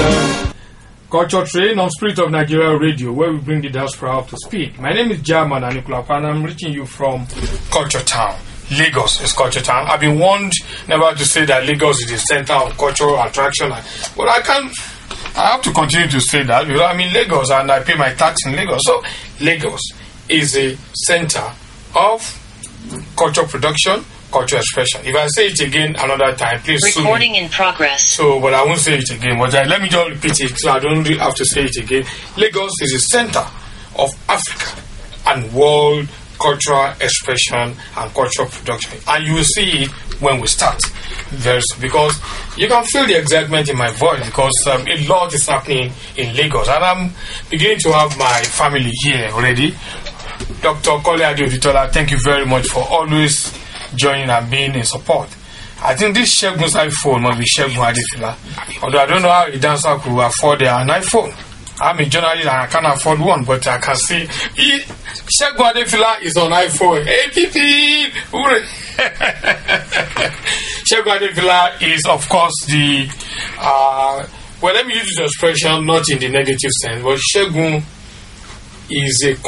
Culture Train on Spirit of Nigeria Radio, where we bring the diaspora up to speak. My name is German Anikulapa, and I'm reaching you from Culture Town. Lagos is Culture Town. I've been warned never to say that Lagos is the center of cultural attraction, but I have to continue to say that because I'm in Lagos and I pay my tax in Lagos. So Lagos is a center of culture production, culture expression. If I say it again another time, please recording in progress. So, but I won't say it again. But let me just repeat it so I don't really have to say it again. Lagos is the center of Africa and world cultural expression and cultural production, and you will see it when we start. Because you can feel the excitement in my voice because a lot is happening in Lagos, and I'm beginning to have my family here already. Dr. Kole Adeoditola, thank you very much for always joining and being in support. I think this Shegun's iPhone must be Shegun Adefila. Although I don't know how a dancer could afford an iPhone. I'm a journalist and I can't afford one, but I can see Shegun Adefila is on iPhone. Hey, people! Shegun Adefila is, of course, the well, let me use this expression not in the negative sense, but Shegun is a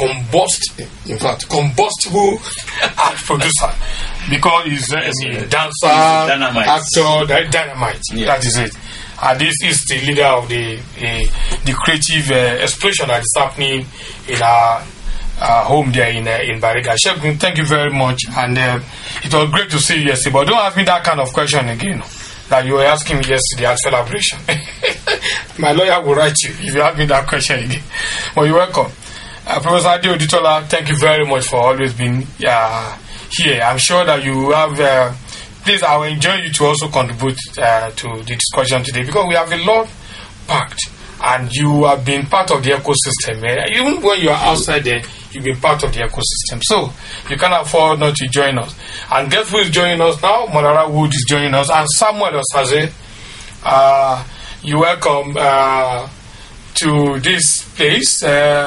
combustible art producer because he's a dancer, actor, dynamite. Yeah. That is it. And this is the leader of the creative explosion that is happening in our home there in Bariga. Shegun, thank you very much, and it was great to see you yesterday. But don't ask me that kind of question again that you were asking me yesterday at celebration. My lawyer will write you if you ask me that question again. Well, you're welcome. Professor Adeoditola, thank you very much for always being here. I'm sure that you have. Please, I will enjoy you to also contribute to the discussion today because we have a lot packed, and you have been part of the ecosystem. Even when you are outside there, you've been part of the ecosystem. So you can't afford not to join us. And guess who is joining us now? Molara Wood is joining us, and Samuel Osaze. You're welcome to this place.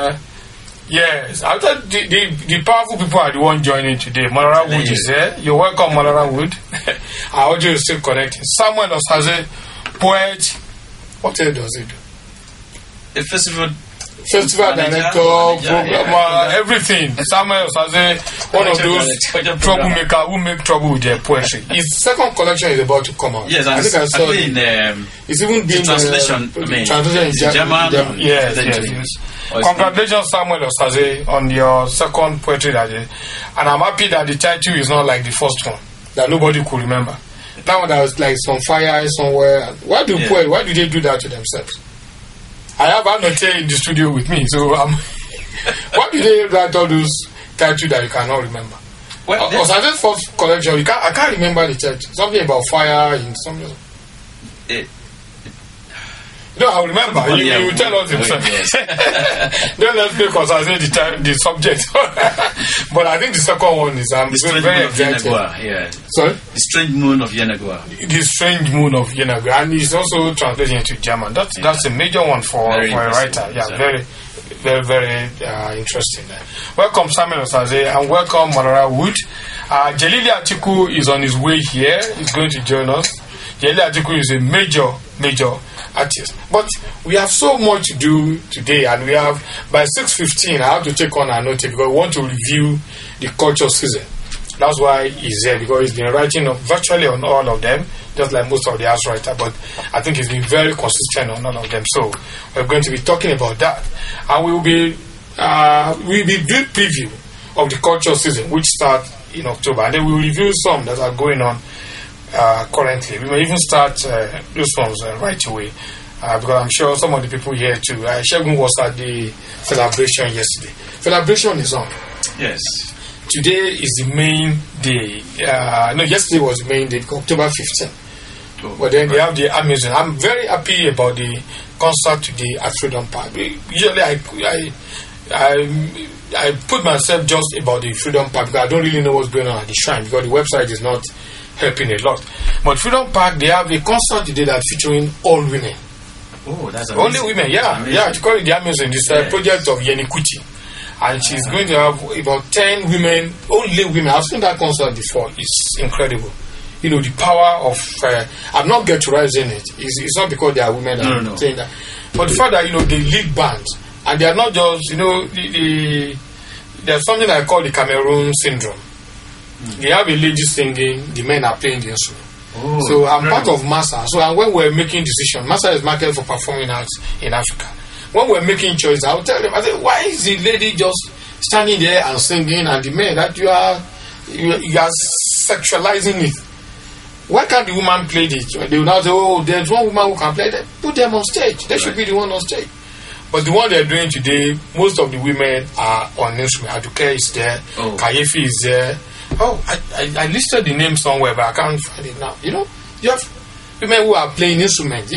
Yes, I thought the powerful people are the one joining today. Molara Wood is there. You're welcome, Molara Wood. Our audio is still connecting. Samuel Osaze, poet. What else does he do? A festival director, programmer, everything. Samuel Osaze, one of those troublemakers who make trouble with their poetry. His second collection is about to come out. Yes, I think I saw it. It's even being translation in German. Yes. Congratulations, Samuel Osaze, on your second poetry that day. And I'm happy that the title is not like the first one that nobody could remember. That one that was like some fire somewhere. Why do they do that to themselves? I have Anote in the studio with me, so why do they write all those titles that you cannot remember? Well, Osaze's first collection, I can't remember the title. Something about fire in something. No, I remember. You will tell us himself. Yes. Don't let's make Osaze the subject. But I think the second one is very exciting. Yeah. Sorry? The Strange Moon of Yenagoa. The Strange Moon of Yenagoa. And it's also translated into German. That's a major one for a writer. Yeah, very, very, very interesting. Welcome, Samuel Osaze, and welcome, Molara Wood. Jelili Atiku is on his way here. He's going to join us. Jelili Atiku is a major artist. But we have so much to do today, and we have by 6:15 I have to take on Anote because we want to review the culture season. That's why he's there, because he's been writing virtually on all of them, just like most of the house writers, but I think he's been very consistent on all of them. So we're going to be talking about that, and we'll be doing preview of the culture season, which starts in October, and then we'll review some that are going on currently. We may even start those ones right away, because I'm sure some of the people here too. Shegun was at the celebration yesterday. Celebration is on. Yes. Today is the main day. Yesterday was the main day, October 15th. But then they have the Amazon. I'm very happy about the concert today at Freedom Park. Usually I put myself just about the Freedom Park because I don't really know what's going on at the shrine, because the website is not helping a lot. But Freedom Park, they have a concert today that's featuring all women. Oh, that's amazing. Only women, yeah. Yeah, to call it the Amazon. It's a project of Yeni Kuti. And she's going to have about 10 women, only women. I've seen that concert before. It's incredible. the power of. I'm not ghettoizing it. It's not because they are women that are saying that, but the fact that they lead bands and they are not just there's something I call the Cameroon syndrome. They have a lady singing, the men are playing the instrument. So I'm part of Massa. So when we're making decisions, Massa is marketed for performing arts in Africa. When we're making choices, I'll tell them, I say, why is the lady just standing there and singing, and the men that you are sexualizing it? Why can't the woman play it? They will now say, oh, there's one woman who can play that. Put them on stage. They should be the one on stage. But the one they're doing today, most of the women are on instrument. Aduke is there. Kayefi is there. Oh, I listed the name somewhere, but I can't find it now. You have women who are playing instruments.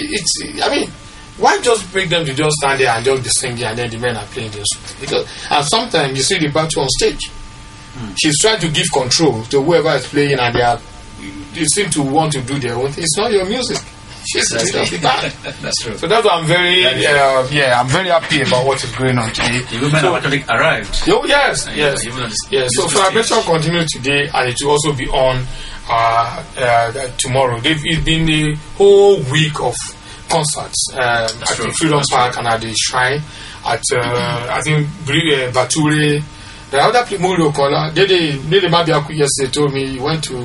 Why just break them to just stand there and just be singing, and then the men are playing the instrument? And sometimes you see the battle on stage. She's trying to give control to whoever is playing, and they seem to want to do their own thing. It's not your music. She's the leader of the band. That's true. So that's why I'm very, I'm very happy about what is going on today. The women have actually arrived. Oh yes. So celebration continues today, and it will also be on tomorrow. It's been a whole week of concerts at the Freedom Park and at the Shrine at I think Bature. The other people, Mulio Kola, Dede Mabiaku yesterday told me he went to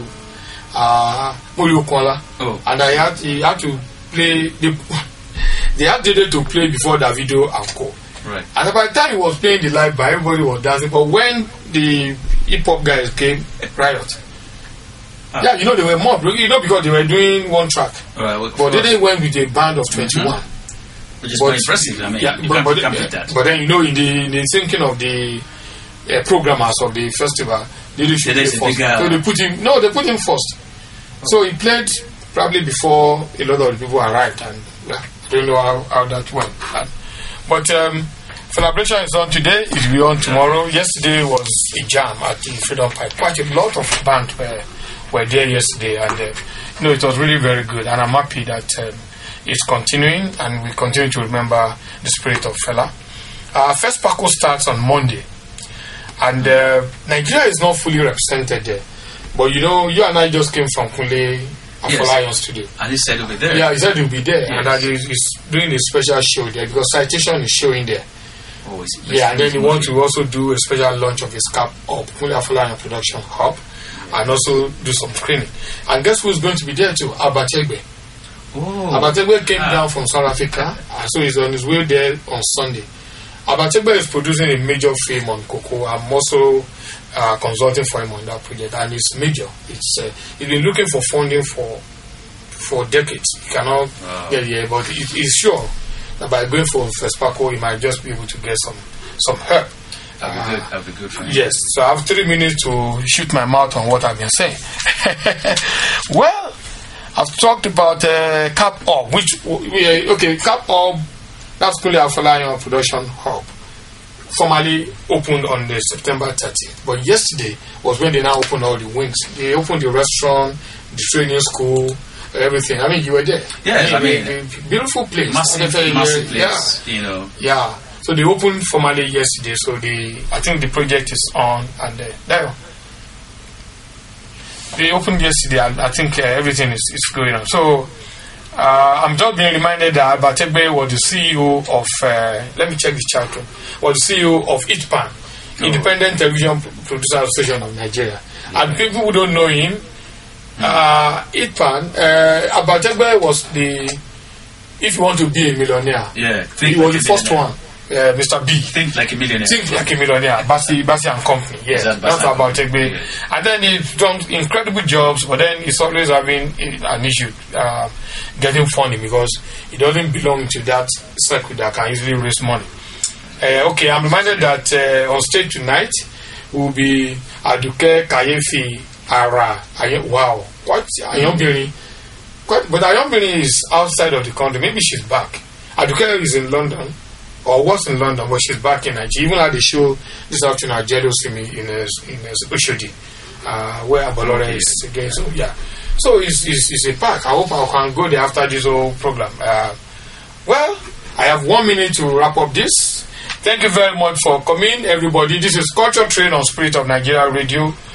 Mulio Kola, and he had to play. They had Dede to play before Davido and Co. Right. And by the time he was playing the live band, everybody was dancing. But when the hip hop guys came, riot. Yeah, they were more. Because they were doing one track. But they went with a band of 21. Which is quite impressive. I mean, you can't beat that. But then, in the thinking of the programmers of the festival, they should play first. So they put him first. So he played probably before a lot of the people arrived. And I don't know how that went. But celebration is on today. It will be on tomorrow. Yesterday was a jam at the Freedom Park. Quite a lot of bands were there yesterday, and it was really very good, and I'm happy that it's continuing, and we continue to remember the spirit of Fela. First Paco starts on Monday, and Nigeria is not fully represented there, but you and I just came from Kunle Afolayan studio, and he said he'll be there. Yeah, he said he'll be there, and that he's doing a special show there because Citation is showing there. And then he wants to also do a special launch of his cap up, Kunle Afolayan Production Hub, and also do some screening. And guess who's going to be there too? Abategbe. Abategbe came down from South Africa, so he's on his way there on Sunday. Abategbe is producing a major film on Cocoa. I'm also consulting for him on that project, and it's major. He's been looking for funding for decades. He cannot get here, but he's sure that by going for FESPACO, he might just be able to get some help. That'll be good for him. Yes, so I have 3 minutes to shoot my mouth on what I've been saying. Well, I've talked about Cap Hub, Cap Hub, that's Kunle Afolayan Production Hub, formally opened on the September 30th. But yesterday was when they now opened all the wings. They opened the restaurant, the training school, everything. I mean, you were there. Yes, beautiful place. Massive place, Yeah. So they opened formally yesterday. So I think the project is on, and there. They opened yesterday, and I think everything is going on. So I'm just being reminded that Abategbe was the CEO of. Let me check the chart. Was the CEO of ITPAN, Independent Television Producer Association of Nigeria. And people who don't know him, ITPAN, Abategbe was the. If you want to be a millionaire, he was the first one. Mr. B. Think like a millionaire. Basi and Company. Yes, that's about Tegbe. Yeah. And then he's done incredible jobs, but then he's always having an issue getting funding because he doesn't belong to that circle that can easily raise money. I'm reminded that on stage tonight will be Aduke, Kayefi, Ara. Wow, quite Ayombiri. But Ayombiri is outside of the country. Maybe she's back. Aduke is in London. Or was in London, but she's back in Nigeria. Even at the show this afternoon at Jello Simi in Oshodi, where Abolore is again. So so it's a pack. I hope I can go there after this whole program. Well, I have 1 minute to wrap up this. Thank you very much for coming, everybody. This is Culture Train on Spirit of Nigeria Radio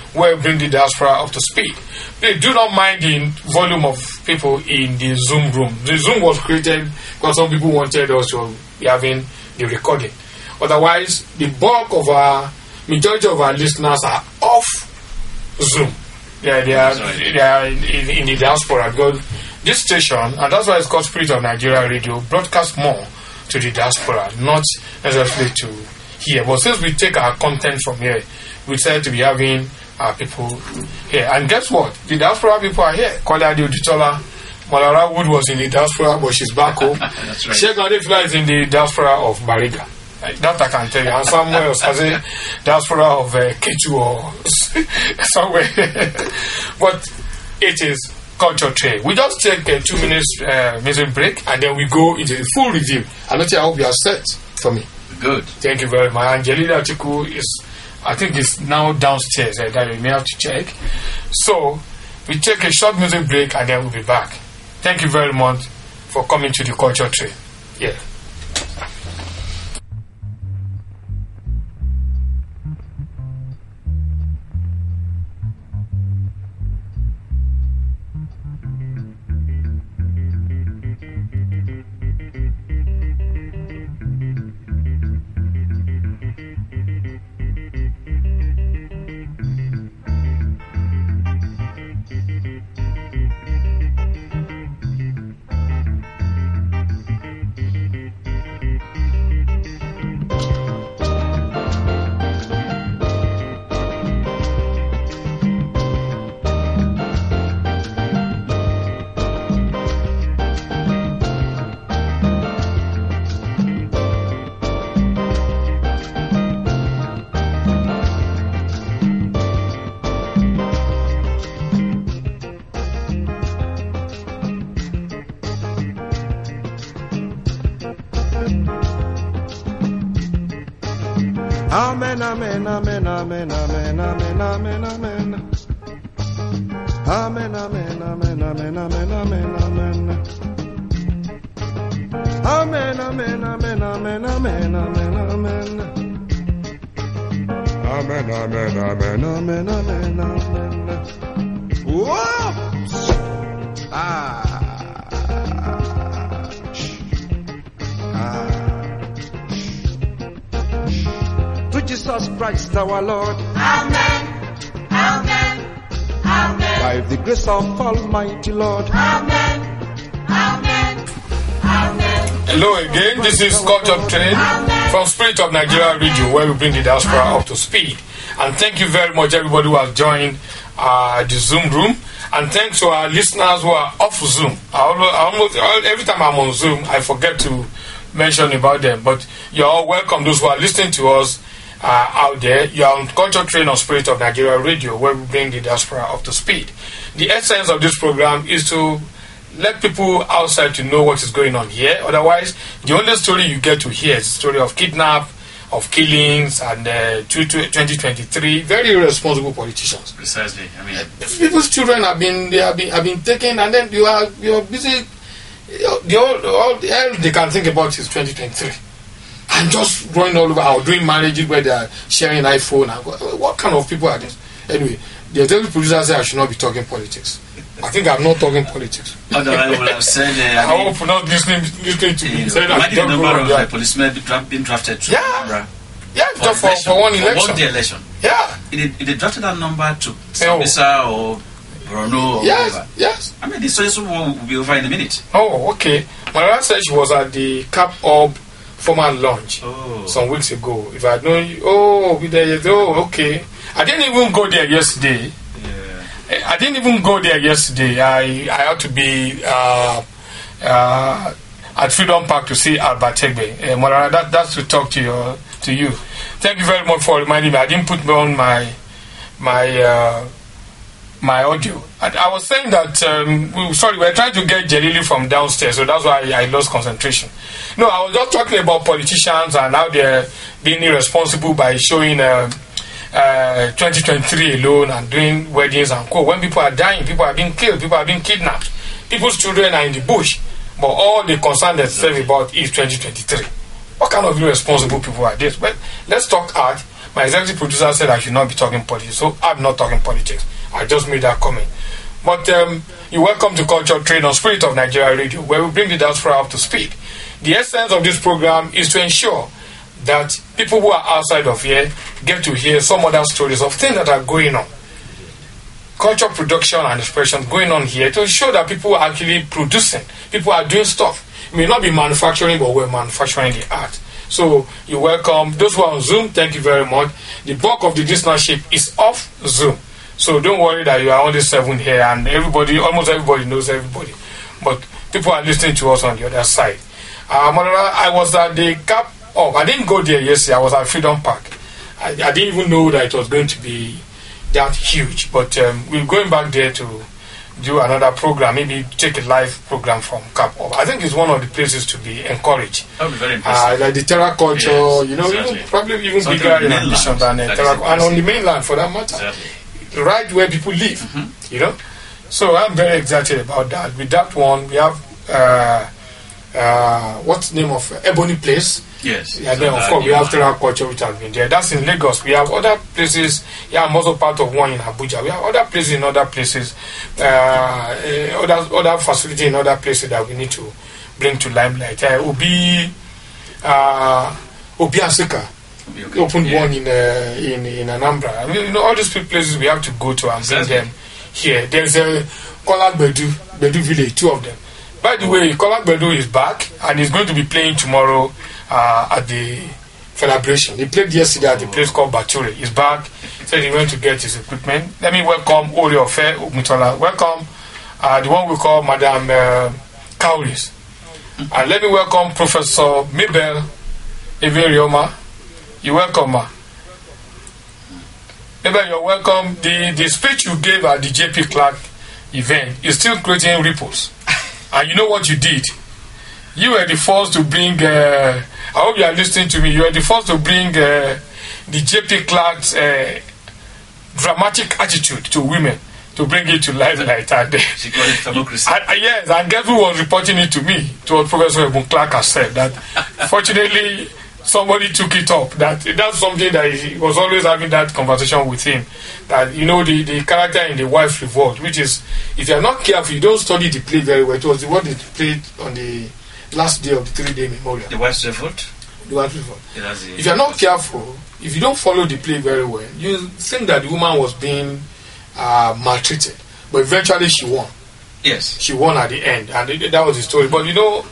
where we bring the diaspora up to speed. Please do not mind the volume of people in the Zoom room. The Zoom was created because some people wanted us to be having the recording. Otherwise, the majority of our listeners are off Zoom. They are in the diaspora, because this station, and that's why it's called Spirit of Nigeria Radio, broadcasts more to the diaspora, not necessarily to here. But since we take our content from here, we decided to be having our people here. And guess what? The diaspora people are here. Kolade Oditola, Malara Wood was in the diaspora, but she's back home. That's right. Sheikh Adefila is in the diaspora of Bariga. That I can tell you. And somewhere else has a diaspora of Ketu or somewhere. But it is culture trade. We just take a 2 minutes music break, and then we go into the full review. And I hope you are set for me. Good. Thank you very much. Angelina Atiku I think is now downstairs. That you may have to check. So we take a short music break, and then we'll be back. Thank you very much for coming to the culture trade. Yeah. Amen, amen, amen, amen, amen, amen, amen, amen. Amen, amen, amen, amen, amen, amen, amen. Amen, amen, amen, amen, amen, amen, amen. Amen, amen, amen, amen, amen, amen. Whoa! Jesus Christ our Lord. Amen. Amen. Amen. By the grace of Almighty Lord. Amen. Amen. Amen. Hello again. This is Culture Trade from Spirit of Nigeria Radio, where we bring the diaspora up to speed. And thank you very much, everybody who has joined the Zoom room. And thanks to our listeners who are off Zoom. Every time I'm on Zoom, I forget to mention about them. But you're all welcome, those who are listening to us out there. You are on Culture Train on Spirit of Nigeria Radio, where we bring the diaspora up to speed. The essence of this program is to let people outside to know what is going on here. Otherwise, the only story you get to hear is the story of kidnap, of killings, and 2023 very irresponsible politicians. Precisely. I mean, people's children have been taken, and then you are busy. All they can think about is 2023. And just going all over, or doing marriages where they are sharing iPhone. And what kind of people are these? Anyway, the executive producer said I should not be talking politics. I think I'm not talking politics. Otherwise, I would have said, I hope not listening to me. Imagine the number of policemen being drafted to just for one election. For one election. Yeah. They drafted that number to Sambisa or Bruno or whatever. Yes. I mean, this will be over in a minute. Oh, okay. My last said she was at the Cap Hub formal launch some weeks ago. If I had known you, okay. I didn't even go there yesterday. Yeah. I didn't even go there yesterday. I had to be at Freedom Park to see Albert Tegbe. Morara, that's to talk to you. Thank you very much for reminding me. I didn't put on my audio. I was saying that we're trying to get Jelili from downstairs, so that's why I lost concentration. No, I was just talking about politicians and how they're being irresponsible by showing 2023 alone and doing weddings and co. When people are dying, people are being killed, people are being kidnapped, people's children are in the bush, but all they concern themselves about is 2023. What kind of irresponsible people are this? But let's talk art. My executive producer said I should not be talking politics, so I'm not talking politics. I just made that comment. But you're welcome to Culture Train on Spirit of Nigeria Radio, where we bring the diaspora up to speed. The essence of this program is to ensure that people who are outside of here get to hear some other stories of things that are going on. Culture production and expression going on here to show that people are actually producing. People are doing stuff. It may not be manufacturing, but we're manufacturing the art. So you're welcome. Those who are on Zoom, thank you very much. The bulk of the listenership is off Zoom. So don't worry that you are only 7 here and almost everybody knows everybody. But people are listening to us on the other side. I was at the Cap Up. I didn't go there yesterday. I was at Freedom Park. I didn't even know that it was going to be that huge. But we're going back there to do another program. Maybe take a live program from Cap Up. I think it's one of the places to be encouraged. That would be very impressive. Like the Terra culture, exactly. Probably even bigger in ambition than Terra, and on the mainland for that matter. Exactly. Right where people live, So I'm very excited about that. With that one, we have what's the name of Ebony Place? Yes. And then of course we have Terra Culture, which has been there. That's in Lagos. We have other places. Yeah, I'm also part of one in Abuja. We have other places in other places, other facilities in other places that we need to bring to limelight. Obi Asika. Opened one in Anambra. I mean, all these places we have to go to and bring them here. There's a Kolak Bedu village, 2 of them. By the way, Kolak Bedu is back and he's going to be playing tomorrow at the celebration. He played yesterday at the place called Bature. He's back. He said he went to get his equipment. Let me welcome Oriofe Mutola. Welcome the one we call Madam Kauris. And let me welcome Professor Mabel Everioma. You're welcome, ma. Maybe you're welcome. The speech you gave at the JP Clark event is still creating ripples. And you know what you did? You were the first to bring, I hope you are listening to me, you were the first to bring the JP Clark's dramatic attitude to women, to bring it to life like that. She called it democracy. Yes, and guess who was reporting it to me? To what Professor Ebun Clark has said, that fortunately, somebody took it up. That's something that he was always having that conversation with him. That the character in The Wife Revolt, which is, if you are not careful, you don't study the play very well. It was what they played on the last day of the 3-day memorial. The Wife Revolt. The Wife Revolt. If you are not careful, if you don't follow the play very well, you think that the woman was being maltreated, but eventually she won. Yes, she won at the end, and that was the story. But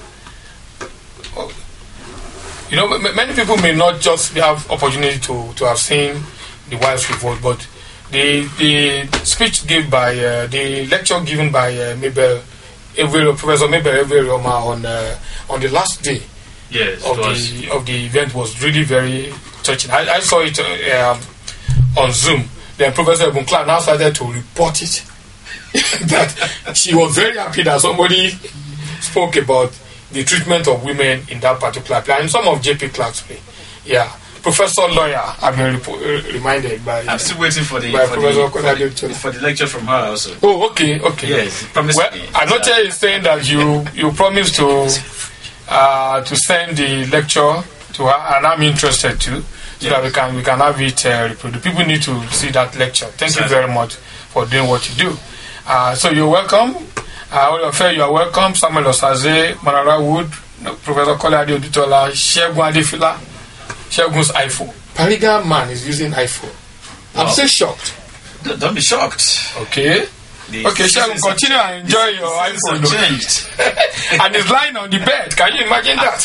many people may not just have opportunity to have seen The Wife's Revolt, but the speech given by the lecture given by Professor Mabel Everioma on the last day of the event was really very touching. I saw it on Zoom. Then Professor Ebun Clark now started to report it. That she was very happy that somebody spoke about the treatment of women in that particular play, and some of J.P. Clark's play. Yeah, Professor Lawyer, I've been reminded by. I'm still waiting for the lecture from her also. Oh, okay. Yes, well, Anoche is saying that you promised to send the lecture to her, and I'm interested too, so that we can have it reproduced. People need to see that lecture. Thank you very much for doing what you do. So you're welcome. You are welcome. Samuel Osaze, Manara Wood, Professor Kolade Odutola, Shegun Adefila, Shegun's iPhone. Pariga man is using iPhone. I'm so shocked. Don't be shocked. Okay, Shegun, continue and enjoy your iPhone. And it's lying on the bed. Can you imagine that?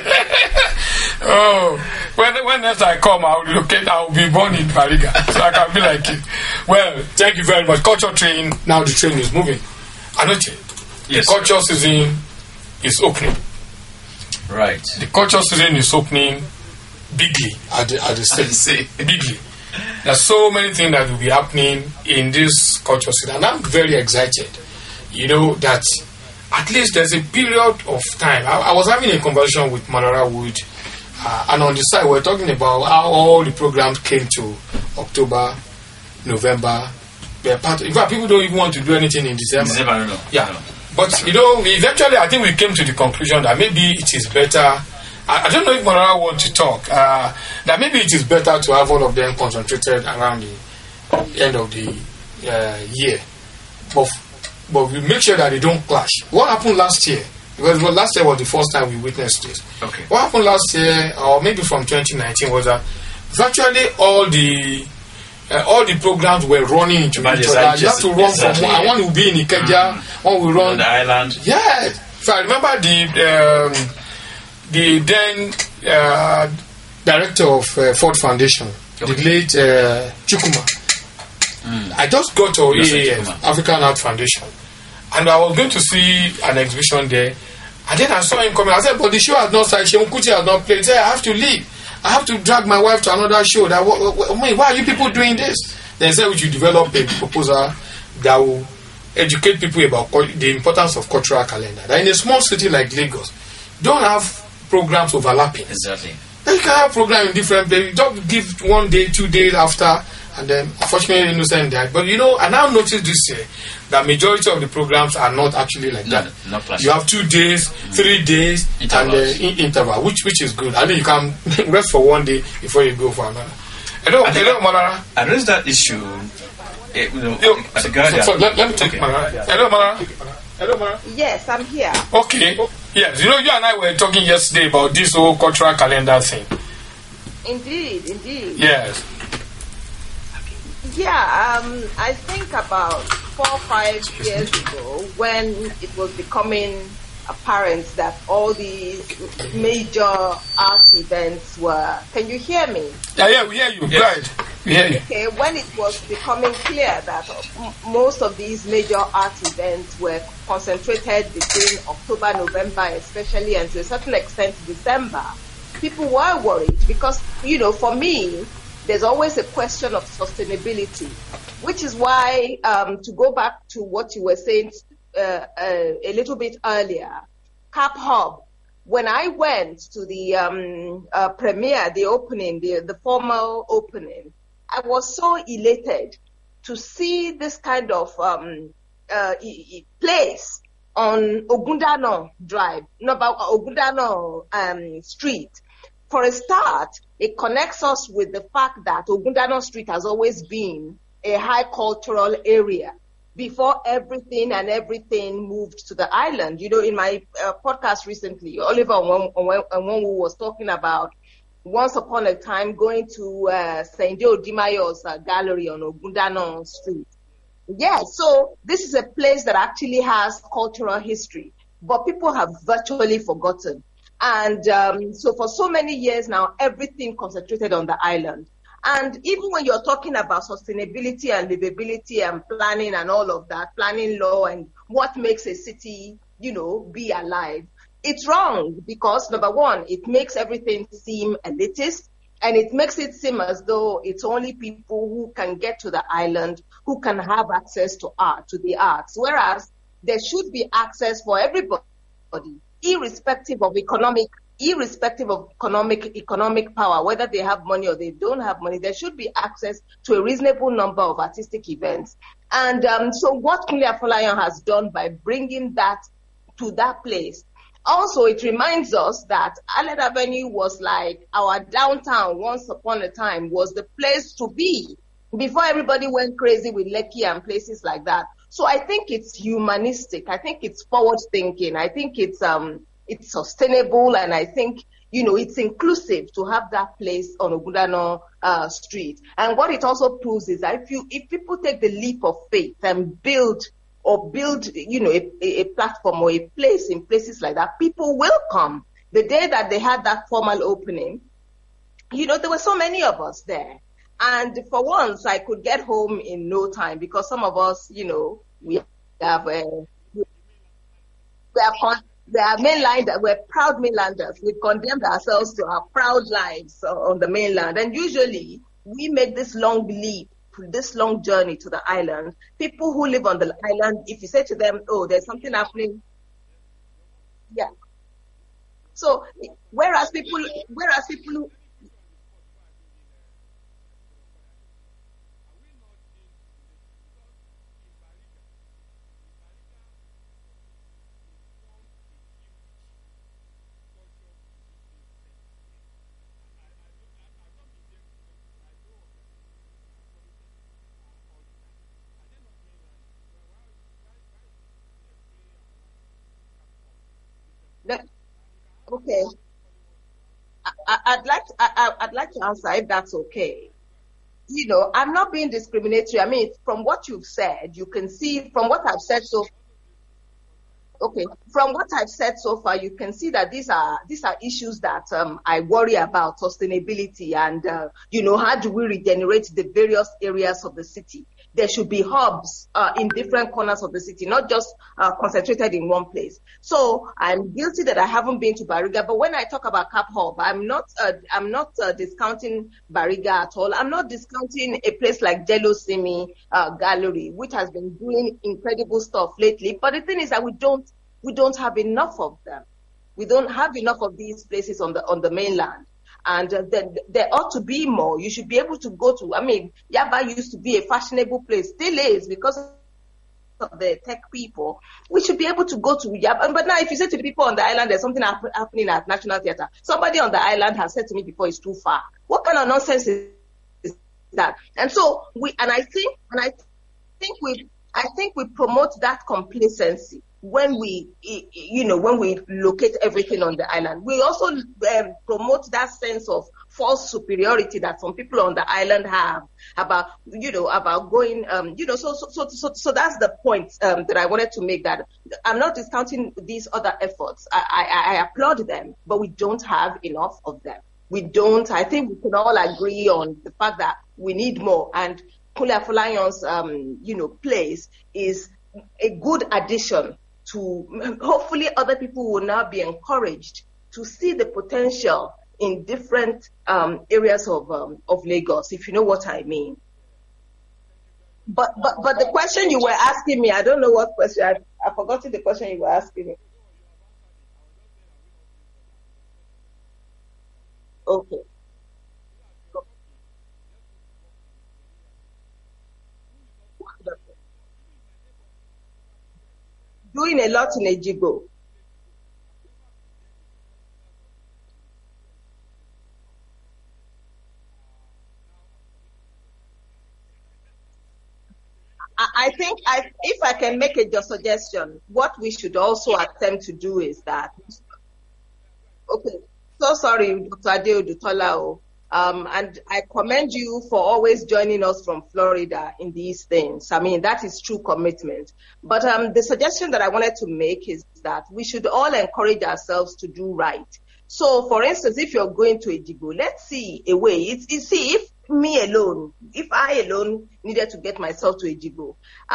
When next I come, I'll be born in Pariga, so I can be like you. Well, thank you very much. Culture train. Now the train is moving. Anoche, the culture season is opening. Right. The culture season is opening bigly at the state. Bigly. There's so many things that will be happening in this culture season, and I'm very excited. That at least there's a period of time. I was having a conversation with Manara Wood, and on the side we're talking about how all the programs came to October, November. In fact, people don't even want to do anything in December. I don't know. Yeah. But, eventually I think we came to the conclusion that maybe it is better I don't know if Morara wants to talk. That maybe it is better to have all of them concentrated around the end of the year. But we make sure that they don't clash. What happened last year? Because last year was the first time we witnessed this. Okay. What happened last year, or maybe from 2019, was that virtually all the programs were running into each other. You have to run from one. One will be in Ikeja, one will run on the island. Yes. So I remember the then director of Ford Foundation, the late Chukuma. I just got to AAF, African Art Foundation, and I was going to see an exhibition there. And then I saw him coming. I said, but the show has not started. Seun Kuti has not played. He said, I have to leave. I have to drag my wife to another show. Why are you people doing this? Then he said, we should develop a proposal that will educate people about the importance of cultural calendar. That in a small city like Lagos, don't have programs overlapping. Exactly. Then you can have programs in different places. Don't give 1 day, 2 days after, and then unfortunately innocent died. But I now noticed this year that majority of the programs are not actually like that. Not you have 2 days, 3 days, intervals. And interval, which is good. I mean, you can rest for 1day before you go for another. Hello, Morara. I raised that issue. Let me take Morara. Hello, Morara. Yes, I'm here. Okay. Yes, you and I were talking yesterday about this whole cultural calendar thing. Indeed. Yes. Yeah, I think about 4 or 5 years ago, when it was becoming apparent that all these major art events were... Can you hear me? Yeah, we hear you. Yes. Right. We hear you. Okay, when it was becoming clear that most of these major art events were concentrated between October, November especially, and to a certain extent December, people were worried because, for me, there's always a question of sustainability, which is why, to go back to what you were saying a little bit earlier, Cap Hub, when I went to the premiere, the opening, the formal opening, I was so elated to see this kind of place on Ogundano Drive, Ogundano Street. For a start, it connects us with the fact that Ogundano Street has always been a high cultural area before everything moved to the island. In my podcast recently, Oliver Onwenu was talking about once upon a time going to Sende Odimayo's gallery on Ogundano Street. Yeah, so this is a place that actually has cultural history, but people have virtually forgotten. And so for so many years now, everything concentrated on the island. And even when you're talking about sustainability and livability and planning and all of that, planning law and what makes a city, be alive, it's wrong because, number one, it makes everything seem elitist, and it makes it seem as though it's only people who can get to the island who can have access to the arts, whereas there should be access for everybody, irrespective of economic power, whether they have money or they don't have money. There should be access to a reasonable number of artistic events. And so what Kunle Afolayan has done by bringing that to that place, also it reminds us that Aled Avenue was like our downtown once upon a time, was the place to be before everybody went crazy with Lekki and places like that. So I think it's humanistic. I think it's forward thinking. I think it's sustainable, and I think it's inclusive to have that place on Ogundano Street. And what it also proves is that if people take the leap of faith and build a platform or a place in places like that, people will come. The day that they had that formal opening, there were so many of us there. And for once, I could get home in no time because some of us, we are mainlanders, we're proud mainlanders. We've condemned ourselves to our proud lives on the mainland. And usually we make this long leap, this long journey to the island. People who live on the island, if you say to them, oh, there's something happening. Yeah. So whereas people who, Okay. I'd like to answer if that's okay. I'm not being discriminatory. I mean, from what you've said, you can see from what I've said so. Okay, from what I've said so far, you can see that these are issues that I worry about: sustainability and how do we regenerate the various areas of the city. There should be hubs in different corners of the city, not just concentrated in one place. So I'm guilty that I haven't been to Bariga, but when I talk about Cap Hub, I'm not discounting Bariga at all. I'm not discounting a place like Jello Simi Gallery, which has been doing incredible stuff lately. But the thing is that we don't have enough of them. We don't have enough of these places on the mainland. And there ought to be more. You should be able to go to, Yaba used to be a fashionable place, still is, because of the tech people. We should be able to go to Yaba. But now if you say to the people on the island, there's something happening at National Theatre, somebody on the island has said to me before, it's too far. What kind of nonsense is that? And so I think we promote that complacency when we locate everything on the island. We also promote that sense of false superiority that some people on the island have about going, so that's the point that I wanted to make, that I'm not discounting these other efforts. I applaud them, but we don't have enough of them. We don't. I think we can all agree on the fact that we need more, and Kunle Afolanyon's place is a good addition to, hopefully other people will now be encouraged to see the potential in different areas of Lagos, if you know what I mean. But the question you were asking me, I don't know what question, I've forgotten the question you were asking me. Okay. Doing a lot in Ejigo. I think if I can make a suggestion, what we should also attempt to do is that, okay, so sorry, Dr. Adeodutola, and I commend you for always joining us from Florida in these things. I mean, that is true commitment. But the suggestion that I wanted to make is that we should all encourage ourselves to do right. So, for instance, if you're going to Ejigo, let's see a way. If I alone needed to get myself to Ejigo,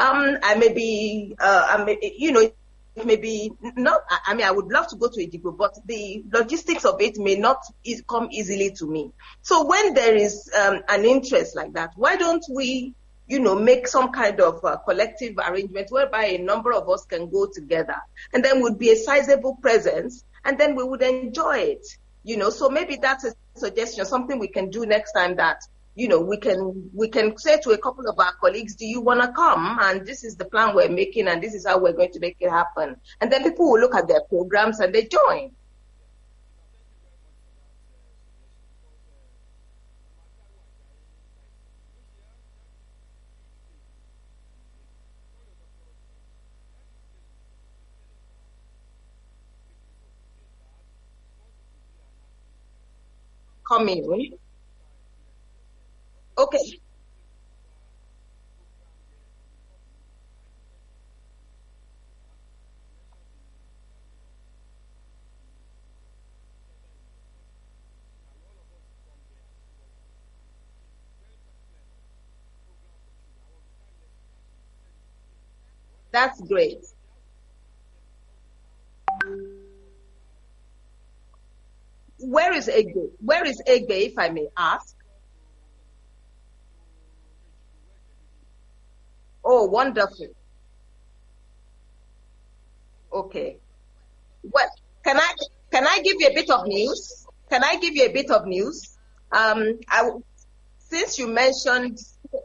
maybe not. I mean, I would love to go to Ejigo, but the logistics of it may not come easily to me. So when there is an interest like that, why don't we, make some kind of collective arrangement whereby a number of us can go together, and then would be a sizable presence, and then we would enjoy it. So maybe that's a suggestion, something we can do next time, that we can say to a couple of our colleagues, do you want to come? And this is the plan we're making, and this is how we're going to make it happen. And then people will look at their programs and they join. Coming. Okay. That's great. Where is Egbe? Where is Egbe, if I may ask? Oh, wonderful. Okay. Well, can I give you a bit of news? Can I give you a bit of news? Since you mentioned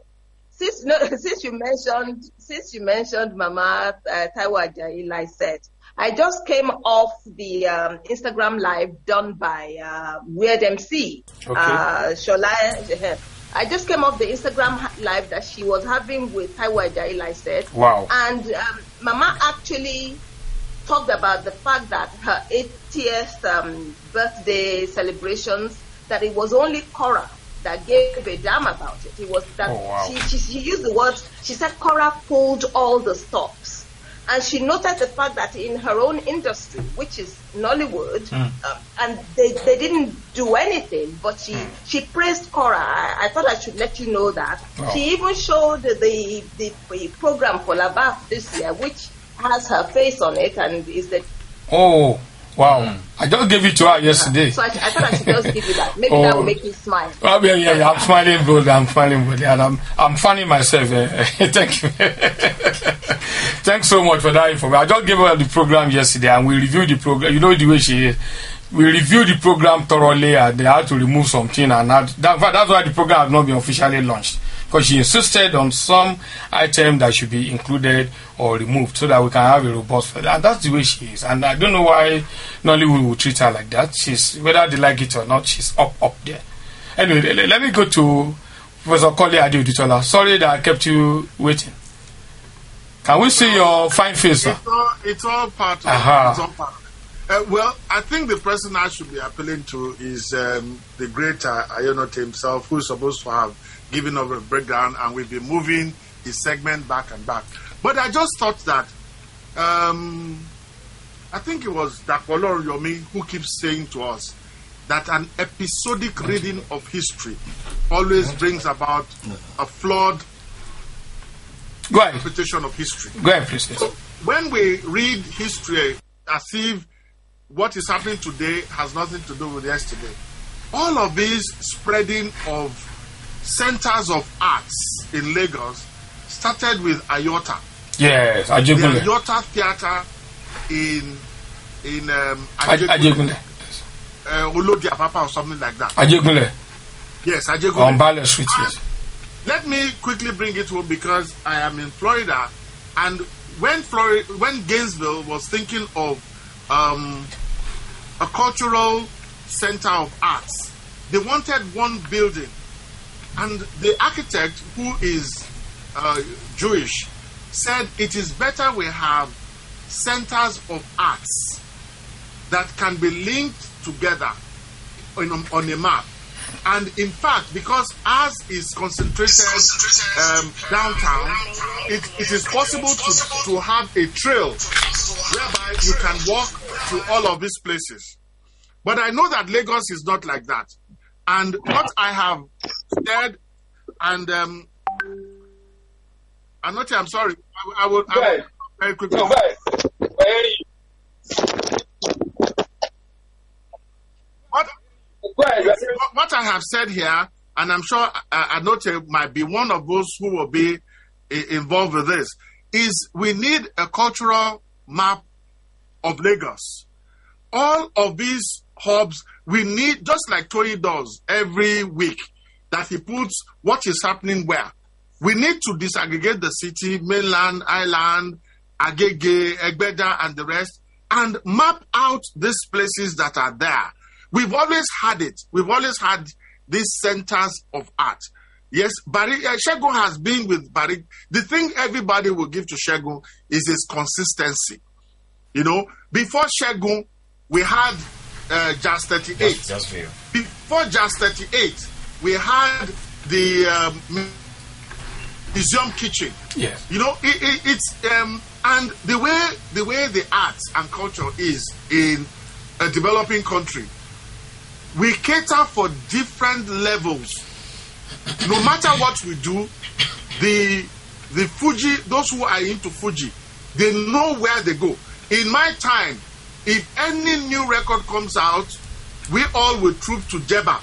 Mama Taiwo Ajayi, like I said, I just came off the Instagram live done by Weird MC. Okay. Shola. I just came off the Instagram live that she was having with Taiwo Ajayi, like I said. Wow. And Mama actually talked about the fact that her 80th birthday celebrations, that it was only Cora that gave a damn about it. It was that she used the words, she said Cora pulled all the stops. And she noted the fact that in her own industry, which is Nollywood, and they didn't do anything, but she praised Cora. I thought I should let you know that. She even showed the program for Labaf this year, which has her face on it, and is the... Oh, wow. I just gave it to her yesterday. So I thought I should just give you that. Maybe that will make you smile. Oh, yeah, I'm smiling bold. And I'm funny myself. Thank you. Thanks so much for that information. I just gave her the program yesterday, and we reviewed the program. You know the way she is. We reviewed the program thoroughly, and they had to remove something, and that's why the program has not been officially launched. Because she insisted on some item that should be included or removed so that we can have a robust. And that's the way she is. And I don't know why Nollywood will treat her like that. She's, whether they like it or not, she's up there. Anyway, let me go to Professor Kole Adeoditola. Sorry that I kept you waiting. Can we see your fine face, sir? It's all part of it. It's all part of it. Well, I think the person I should be appealing to is the great Ayonote himself, who's supposed to have given us a breakdown, and we've been moving his segment back and back. But I just thought that, I think it was Dakolo Yomi who keeps saying to us that an episodic reading of history always brings about a flawed interpretation of history. Go ahead, please. So when we read history as if what is happening today has nothing to do with yesterday, all of this spreading of centers of arts in Lagos started with Ayota. Yes, Ajegunle. The Ayota Theatre in Ajegunle. Olodia Papa or something like that. Ajegunle. Yes, Ajegunle. On Bale Street, yes. Let me quickly bring it home because I am in Florida, and when Gainesville was thinking of a cultural center of arts, they wanted one building, and the architect, who is Jewish, said it is better we have centers of arts that can be linked together on a map. And in fact, because ours is concentrated downtown, it is possible to have a trail whereby you can walk to all of these places. But I know that Lagos is not like that. And what I have said, and Anote, I'm sorry, I will very quickly. No, what I have said here, and I'm sure Anote might be one of those who will be involved with this, is we need a cultural map of Lagos. All of these hubs, we need, just like Toyi does every week, that he puts what is happening where. We need to disaggregate the city, mainland, island, Agege, Egbeda, and the rest, and map out these places that are there. We've always had it. We've always had these centers of art. Yes, Segun has been with Barry. The thing everybody will give to Segun is his consistency. You know, before Segun, we had Jazz 38. Just before Jazz 38, we had the museum kitchen. Yes. You know, it's and the way the arts and culture is in a developing country, we cater for different levels. No matter what we do, the Fuji, those who are into Fuji, they know where they go. In my time, if any new record comes out, we all will troop to Jeba.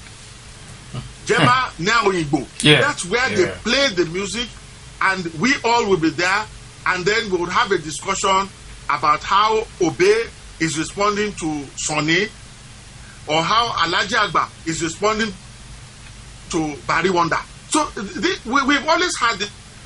Jeba Neoigbo. Yeah. That's where they play the music, and we all will be there, and then we will have a discussion about how Obe is responding to Sonny, or how Alhaji Agba is responding to Barry Wonder. So we've always had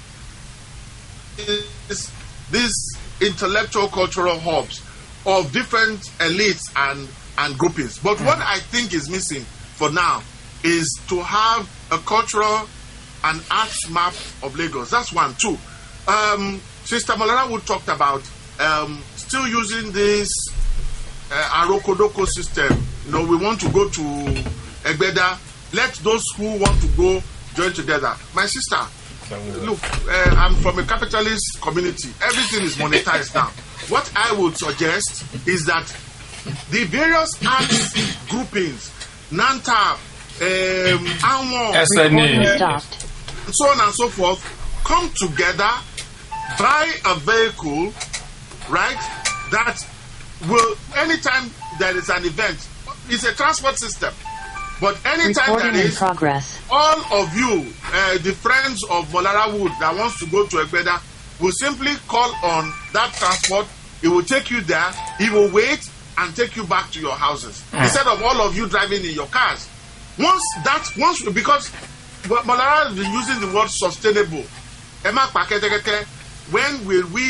these intellectual cultural hubs of different elites and groupings. But what I think is missing for now is to have a cultural and arts map of Lagos. That's one. Two, Sister Malala Wood talked about still using this Arokodoko system. We want to go to Egbeda. Let those who want to go join together. My sister, look, I'm from a capitalist community. Everything is monetized now. What I would suggest is that the various arts groupings, NANTAP, ANWO, SNA, so on and so forth, come together, buy a vehicle, right, that will, anytime there is an event, it's a transport system. But anytime there is, all of you, the friends of Molara Wood that wants to go to Egbeda, will simply call on that transport. It will take you there. It will wait and take you back to your houses. Instead of all of you driving in your cars. Because Molara has been using the word sustainable. When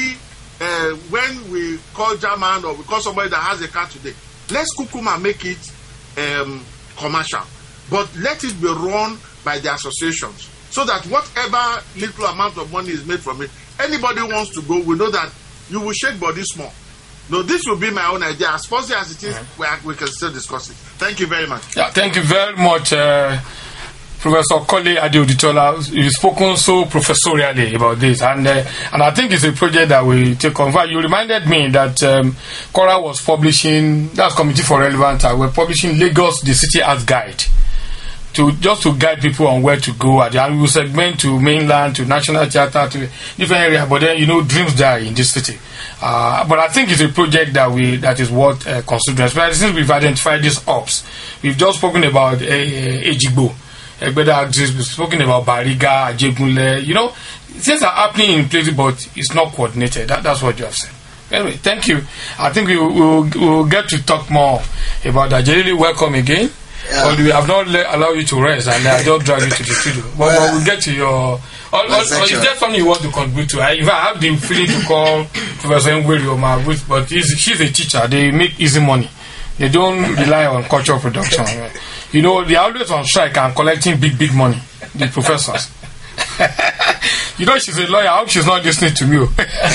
we call German or we call somebody that has a car today, let's kukuma make it commercial, but let it be run by the associations, so that whatever little amount of money is made from it, anybody wants to go, we know that you will shake body small. No, this will be my own idea. As fuzzy as it is, we can still discuss it. Thank you very much. Yeah, thank you very much, Professor Kole Adeoditola. You've spoken so professorially about this, and I think it's a project that we take on. You reminded me that Cora was publishing, that's Committee for Relevance, we're publishing Lagos, the City Arts Guide, to guide people on where to go. And we will segment to mainland, to National Theatre, to different areas. But then, dreams die in this city. But I think it's a project that is worth considering. Especially since we've identified these ops. We've just spoken about Ejigbo. We've spoken about Bariga, Ajegunle. Things are happening in places, but it's not coordinated. That's what you have said. Anyway, thank you. I think we will get to talk more about that. Really welcome again. Yeah. But we have not allowed you to rest, and I don't drag you to the studio. But we'll get to your. Is there something you want to contribute to? If I have the feeling to call Professor Ngweri or Margaret, but she's a teacher. They make easy money. They don't rely on cultural production. They are always on strike and collecting big money. The professors. She's a lawyer. I hope she's not listening to me.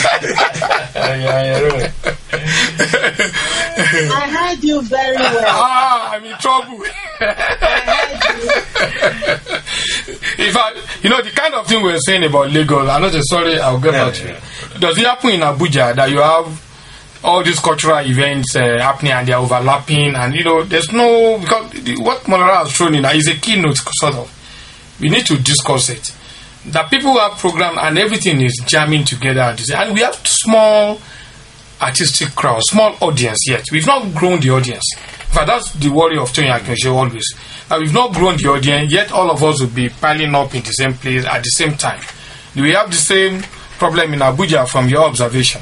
I heard you very well. I'm in trouble. I heard you. In fact, the kind of thing we're saying about Lagos, I'm not sorry, I'll get back to you. Does it happen in Abuja that you have all these cultural events happening and they're overlapping, and there's no, because what Molara has thrown in is a keynote sort of. We need to discuss it. That people have program and everything is jamming together, and we have small artistic crowd, small audience yet. We've not grown the audience. In fact, that's the worry of Tony Akinse always. That we've not grown the audience, yet all of us will be piling up in the same place at the same time. Do we have the same problem in Abuja from your observation?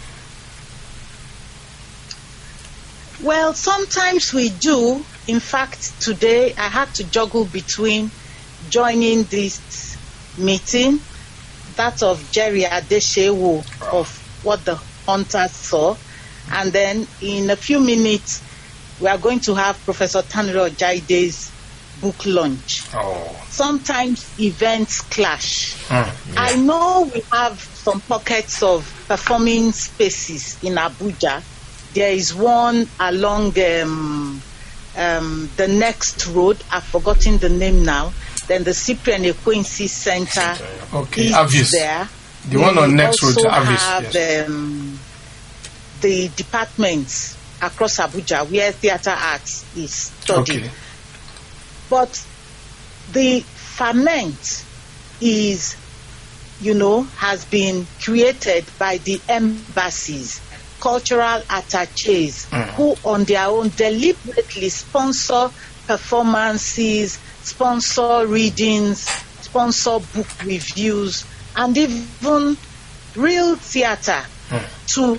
Well, sometimes we do. In fact, today I had to juggle between joining this meeting, that of Jerry Adeshewu of What the Hunters Saw, and then in a few minutes we are going to have Professor Taniro Jaide's book launch. Sometimes events clash. I know we have some pockets of performing spaces in Abuja. There is one along the next road. I've forgotten the name now. Then the Cyprian Equincy Center is there. The one on next road to Avis. Have the departments across Abuja where theatre arts is studied. But the ferment is, has been created by the embassies, cultural attachés, who on their own deliberately sponsor performances, sponsor readings, sponsor book reviews, and even real theatre to,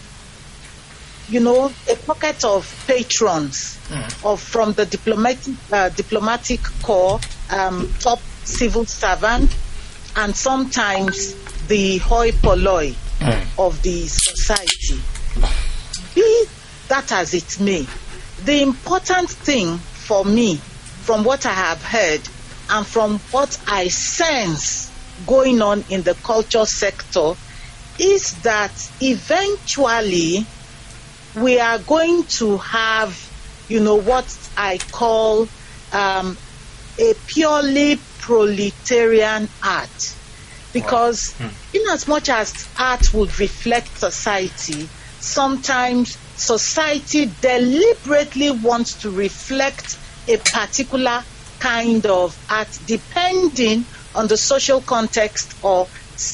a pocket of patrons from the diplomatic corps, top civil servant, and sometimes the hoi polloi of the society. Be that as it may, the important thing for me, from what I have heard and from what I sense going on in the culture sector, is that eventually we are going to have, what I call a purely proletarian art. Because in as much as art would reflect society, sometimes society deliberately wants to reflect a particular kind of art depending on the social context or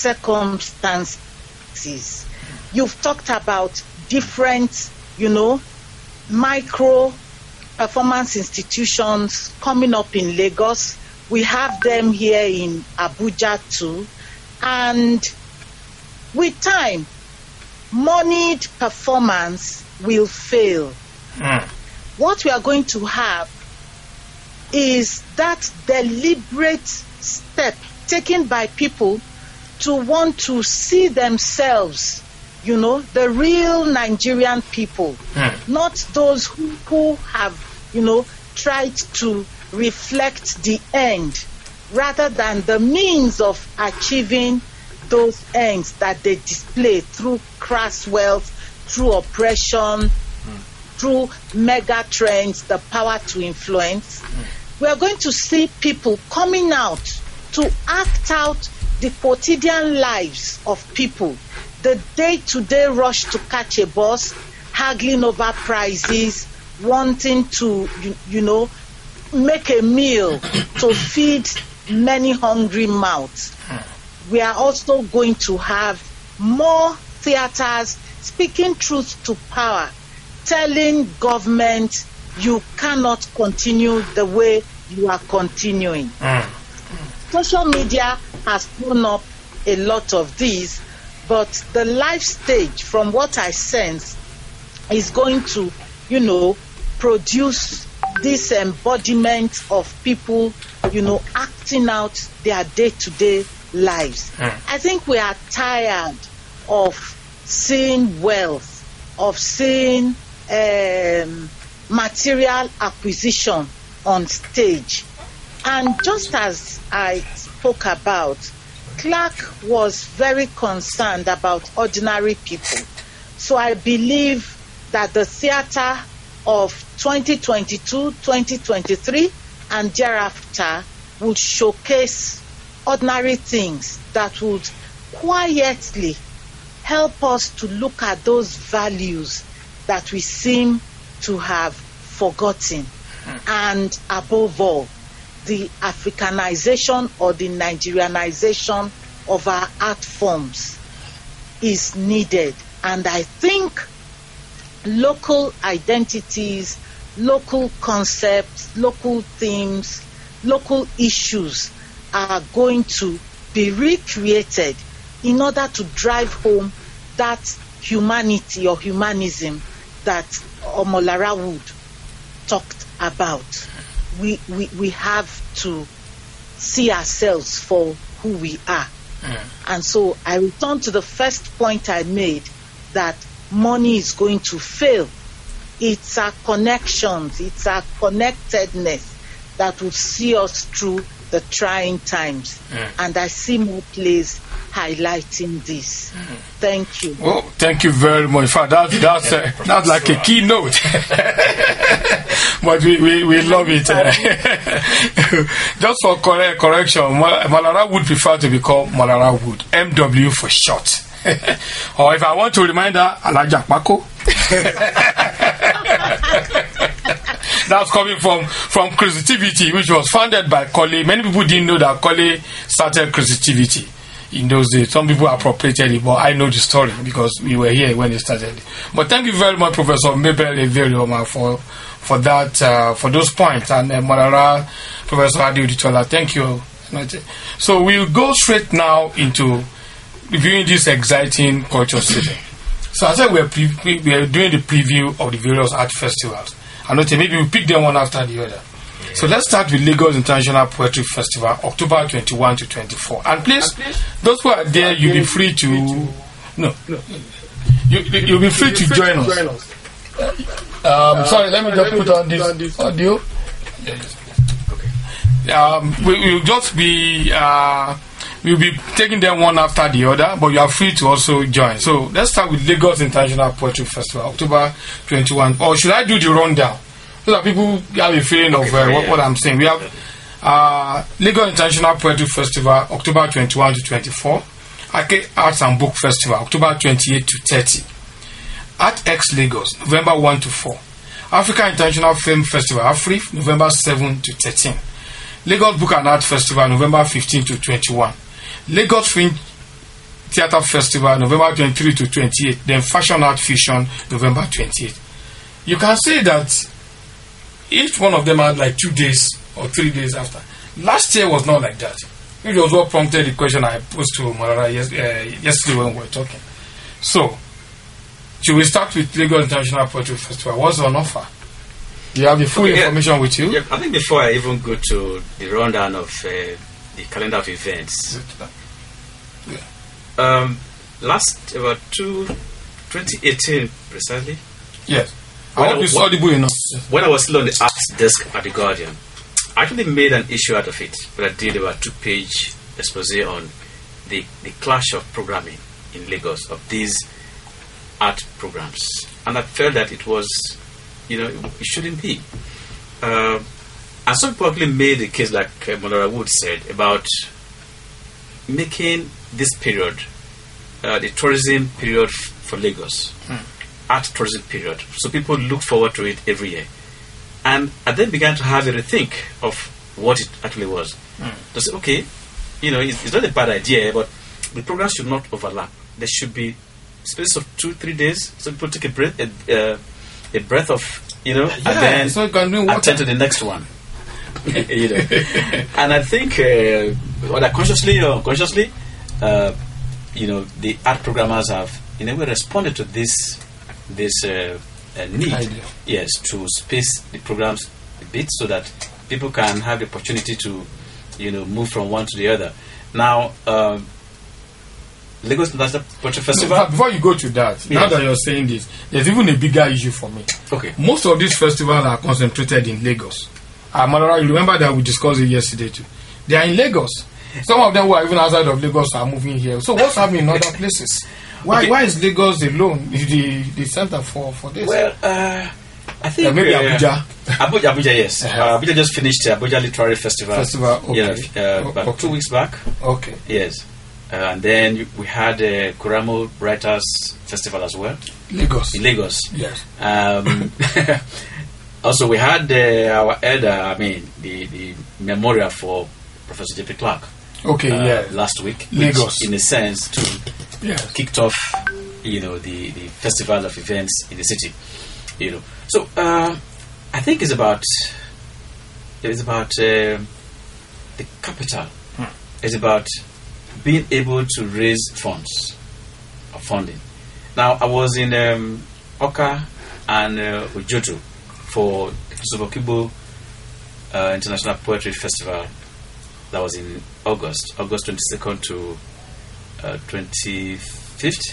circumstances. You've talked about different, micro performance institutions coming up in Lagos. We have them here in Abuja too. And with time, moneyed performance will fail. What we are going to have is that deliberate step taken by people to want to see themselves, the real Nigerian people, not those who have, tried to reflect the end rather than the means of achieving those ends that they display through crass wealth, through oppression, through mega trends, the power to influence. We are going to see people coming out to act out the quotidian lives of people, the day-to-day rush to catch a bus, haggling over prices, wanting to, make a meal to feed many hungry mouths. We are also going to have more theaters speaking truth to power, telling government you cannot continue the way you are continuing. Social media has thrown up a lot of these, but the life stage, from what I sense, is going to, produce this embodiment of people, acting out their day-to-day lives. I think we are tired of seeing wealth, of seeing material acquisition on stage. And just as I spoke about, Clark was very concerned about ordinary people. So I believe that the theater of 2022, 2023, and thereafter would showcase ordinary things that would quietly help us to look at those values that we seem to have forgotten. And above all, the Africanization or the Nigerianization of our art forms is needed. And I think local identities, local concepts, local themes, local issues are going to be recreated in order to drive home that humanity or humanism that Omolara Wood talked about. We have to see ourselves for who we are. And so I return to the first point I made, that money is going to fail. It's our connections, it's our connectedness that will see us through the trying times. And I see more plays highlighting this. Thank you. Well, thank you very much. In fact, that's like a keynote. But we love it. Just for correction, Molara would prefer to be called Molara Wood, MW for short. Or if I want to remind her, Alaja Pako. That's coming from Creativity, which was founded by Kole. Many people didn't know that Kole started Creativity in those days. Some people appropriated it, but I know the story because we were here when it started. But thank you very much, Professor Mabel Everioma, for that, for those points, and Molara, Professor Adi Uditola. Thank you. So we'll go straight now into reviewing this exciting culture season. So I said we are doing the preview of the various art festivals. I know maybe we'll pick them one after the other. So let's start with Lagos International Poetry Festival, October 21 to 24. And please, those who are there, you'll be free to... You'll be free to join us. Sorry, let me just put on this audio. We'll just be We'll be taking them one after the other, but you are free to also join. So let's start with Lagos International Poetry Festival, October 21. Or should I do the rundown so that people have a feeling of what I'm saying? We have Lagos International Poetry Festival, October 21 to 24. Ake Arts and Book Festival, October 28 to 30. Art X Lagos, November 1 to 4. Africa International Film Festival, AFRIF, November 7 to 13. Lagos Book and Art Festival, November 15 to 21. Lagos Film Theatre Festival, November 23 to 28. Then Fashion Art Fusion, November 28. You can say that each one of them had like 2 days or 3 days after. Last year was not like that. It was what prompted the question I posed to Marara yesterday when we were talking. So, should we start with Lagos International Poetry Festival? What's on offer? Do you have the full information with you? Yeah, I think before I even go to the rundown of the calendar of events, last about 2018 precisely. Yes. I hope it's audible enough. When I was still on the arts desk at the Guardian, I actually made an issue out of it, but I did about 2-page expose on the clash of programming in Lagos of these art programs, and I felt that it was, it shouldn't be. And some people actually made the case, like Monora Wood said, about making this period the tourism period for Lagos, art tourism period, so people look forward to it every year. And I then began to have a rethink of what it actually was. To say, okay, it's not a bad idea, but the programs should not overlap. There should be space of 2-3 days, so people take a breath of, and then so you can do attend to the next one. And I think whether consciously or unconsciously, the art programmers have in a way responded to this need, idea. Yes, to space the programs a bit so that people can have the opportunity to, move from one to the other. Now, Lagos International Poetry Festival. No, before you go to that, now that you're saying this, there's even a bigger issue for me. Okay. Most of these festivals are concentrated in Lagos. Manora, you remember that we discussed it yesterday too. They are in Lagos. Some of them who are even outside of Lagos are moving here. So what's happening in other places? Why is Lagos alone the center for this? Well, I think maybe Abuja. Abuja, yes. Abuja just finished Abuja Literary Festival. Okay. About 2 weeks back. Okay. Yes. And then we had Kuramo Writers Festival as well. Lagos. In Lagos. Yes. Also, we had our elder, the memorial for Professor J.P. Clark. Okay, last week. Lagos. Which, in a sense, kicked off, the festival of events in the city. So, I think it's about the capital. It's about being able to raise funds or funding. Now, I was in Oka and Ujoto for the Christopher Kibo International Poetry Festival. That was in August 22nd to 25th.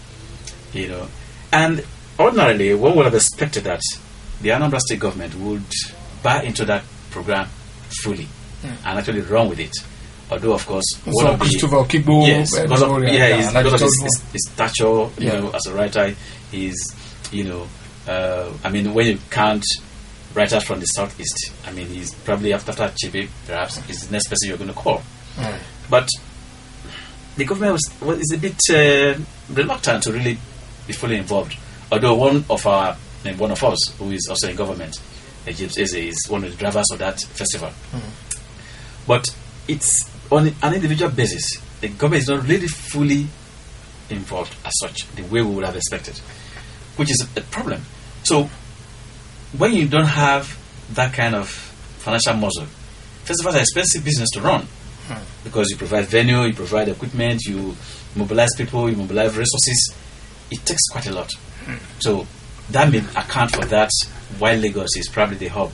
And ordinarily, one would have expected that the Anambra State government would buy into that program fully and actually run with it. Although, of course, one of Christopher Kibo, because of his stature, as a writer, he's, when you count writers from the southeast, he's probably after Chibi, perhaps, is the next person you're going to call. But the government is a bit reluctant to really be fully involved. Although one of us who is also in government, James Eze, is one of the drivers of that festival. But it's on an individual basis. The government is not really fully involved as such, the way we would have expected, which is a problem. So when you don't have that kind of financial muscle, festivals are expensive business to run because you provide venue, you provide equipment, you mobilize people, you mobilize resources. It takes quite a lot. So that may account for that, while Lagos is probably the hub,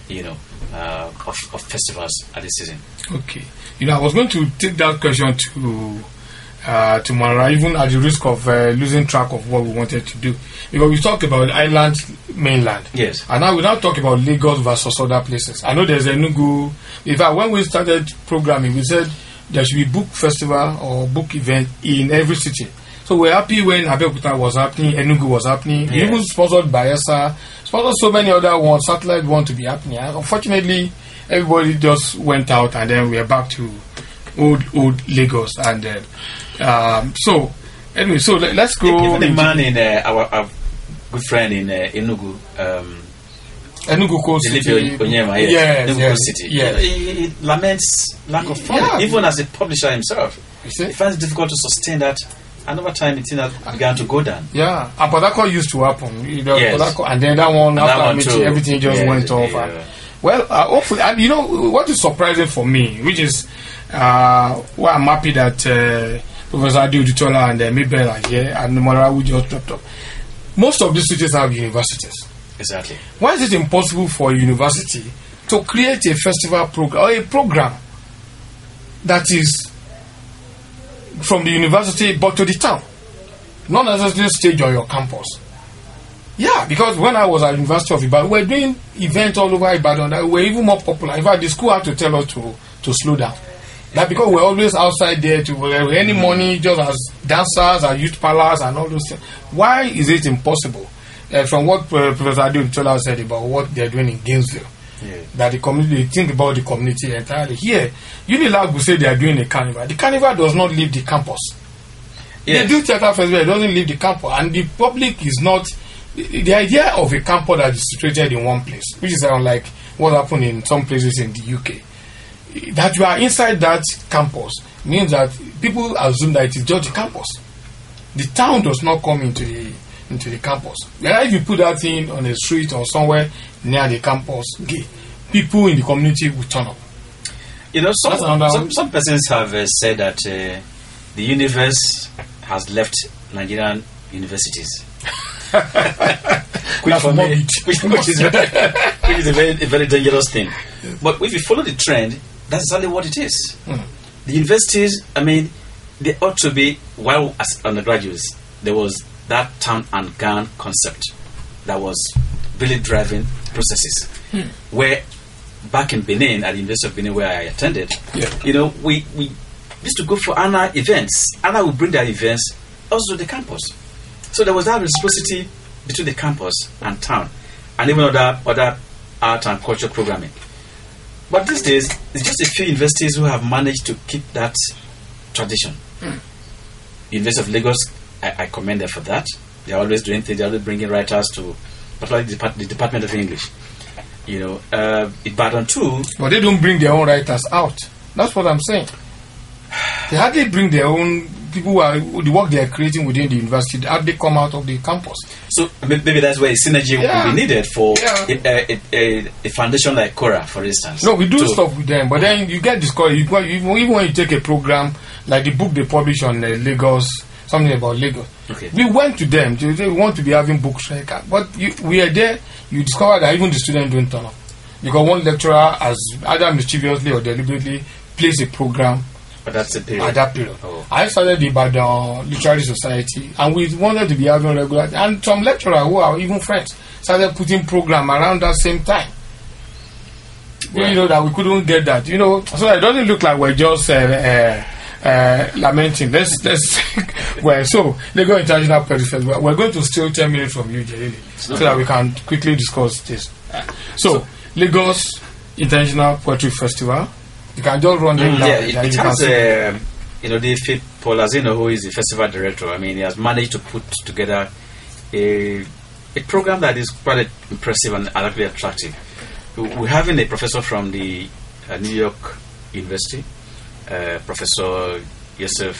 of festivals at this season. Okay. I was going to take that question to Mara, even at the risk of losing track of what we wanted to do. Because we talked about island, mainland. Yes. And now we now talk about Lagos versus other places. I know there's Enugu. In fact, when we started programming, we said there should be book festival or book event in every city. So we're happy when Abeokuta was happening, Enugu was happening, even sponsored by ESA, sponsored so many other ones, satellite want to be happening. And unfortunately, everybody just went out, and then we're back to old Lagos. And so anyway, so let's go. Even the man in our good friend in Enugu. Enugu Coast City. Enugu City. Yeah. He laments lack of funding, even as a publisher himself. He finds it difficult to sustain that. And over time, it began to go down. Yeah, and Port Harcourt used to happen. And then that one, after meeting, everything just went off. Well, hopefully, and you know what is surprising for me, which is why I'm happy that Professor Adi Udutola and Mabel are here, and Morawu just dropped up. Most of these cities have universities. Exactly. Why is it impossible for a university to create a festival program or a program that is from the university but to the town, not necessarily stage on your campus? Yeah, because when I was at University of Ibadan, we were doing events all over Ibadan that were even more popular. In fact, the school had to tell us to slow down. That because we're always outside there to any money, just as dancers and youth parlors and all those things. Why is it impossible? From what Professor Adi Udutola said about what they're doing in Gainesville, that the community, they think about the community entirely. Here, Unilag will say they are doing a carnival. The carnival does not leave the campus. They do theater festival, it doesn't leave the campus, and the public is not. The idea of a campus that is situated in one place, which is unlike what happened in some places in the UK, that you are inside that campus means that people assume that it is just the campus. The town does not come into the campus. Whereas if you put that thing on a street or somewhere near the campus, people in the community will turn up. You know, some persons have said that the universe has left Nigerian universities. which is a very dangerous thing. But if you follow the trend, that's exactly what it is. The universities, I mean, they ought to be, while as undergraduates, there was that town and gown concept that was really driving processes. Where back in Benin, at the University of Benin where I attended, you know, we used to go for ANA events. ANA would bring their events also to the campus. So there was that reciprocity between the campus and town, and even other art and culture programming. But these days, it's just a few universities who have managed to keep that tradition. University of Lagos, I commend them for that. They're always doing things. They're always bringing writers to, particularly the Department of English. You know, Ibadan too. But they don't bring their own writers out. That's what I'm saying. They hardly bring their own people who are the work they are creating within the university. They hardly come out of the campus. So maybe that's where a synergy will be needed for a foundation like Cora, for instance. No, we do stuff with them, but then you get discouraged. Even when you take a program like the book they publish on Lagos, something about Lagos. We went to them. They want to be having books like that. But we are there. You discover that even the students don't turn up because one lecturer has either mischievously or deliberately placed a program at that period. I started the Ibadan Literary Society, and we wanted to be having regular. And some lecturers who are even friends started putting program around that same time. You know that we couldn't get that. You know, so it doesn't look like we're just lamenting. Let's well, so Lagos International Poetry Festival. We're going to steal 10 minutes from you, Jerry, so that we can quickly discuss this. So Lagos International Poetry Festival. You can just run them down. It has you know, David Polazino, who is the festival director. I mean, he has managed to put together a program that is quite impressive and actually attractive. We're having a professor from the New York University, Professor Yosef.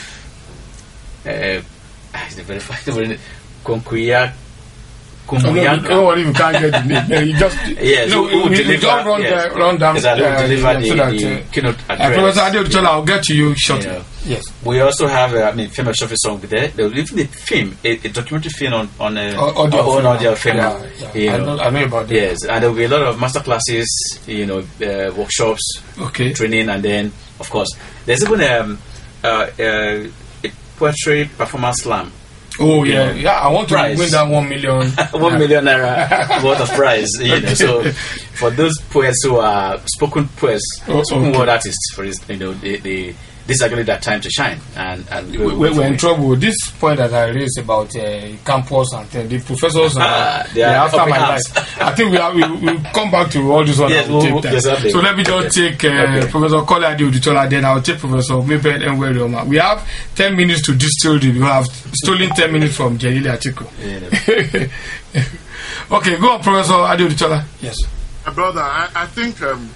He's a very fine Konkuya. Oh, no, you can't get the name. You just we don't run down so that keynote address. Professor Adi Udutola, I'll get to you shortly. Yes. We also have famous Shafi song there. There will even be a film, a documentary film on audio film. I know about that. Yes, and there will be a lot of master classes, workshops, training, and then of course there's even a poetry performance slam. Oh yeah! I want to win that 1 million. 1 million naira worth of prize. So for those poets who are spoken poets, spoken word artists, for instance, this is actually that time to shine. And we're in trouble. This point that I raised about campus and the professors, they are after my life. I think we'll come back to all this one. Yes, exactly. So let me just take Professor Kolade Odutola, then I'll take Professor Mabel Enwerioma. We have 10 minutes to distill this. We have stolen 10 minutes from Jelili Atiku. Okay, go on, Professor Ade Odutola. Yes. Brother, I think,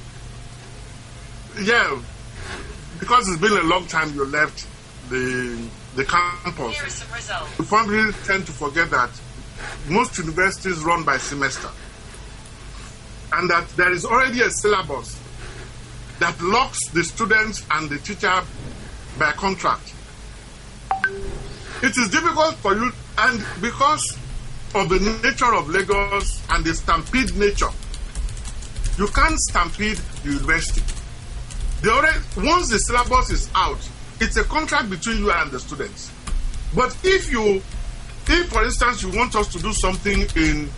because it's been a long time you left the campus, you probably tend to forget that most universities run by semester, and that there is already a syllabus that locks the students and the teacher by contract. It is difficult for you, and because of the nature of Lagos and the stampede nature, you can't stampede the university. Once the syllabus is out, it's a contract between you and the students. But if for instance, you want us to do something in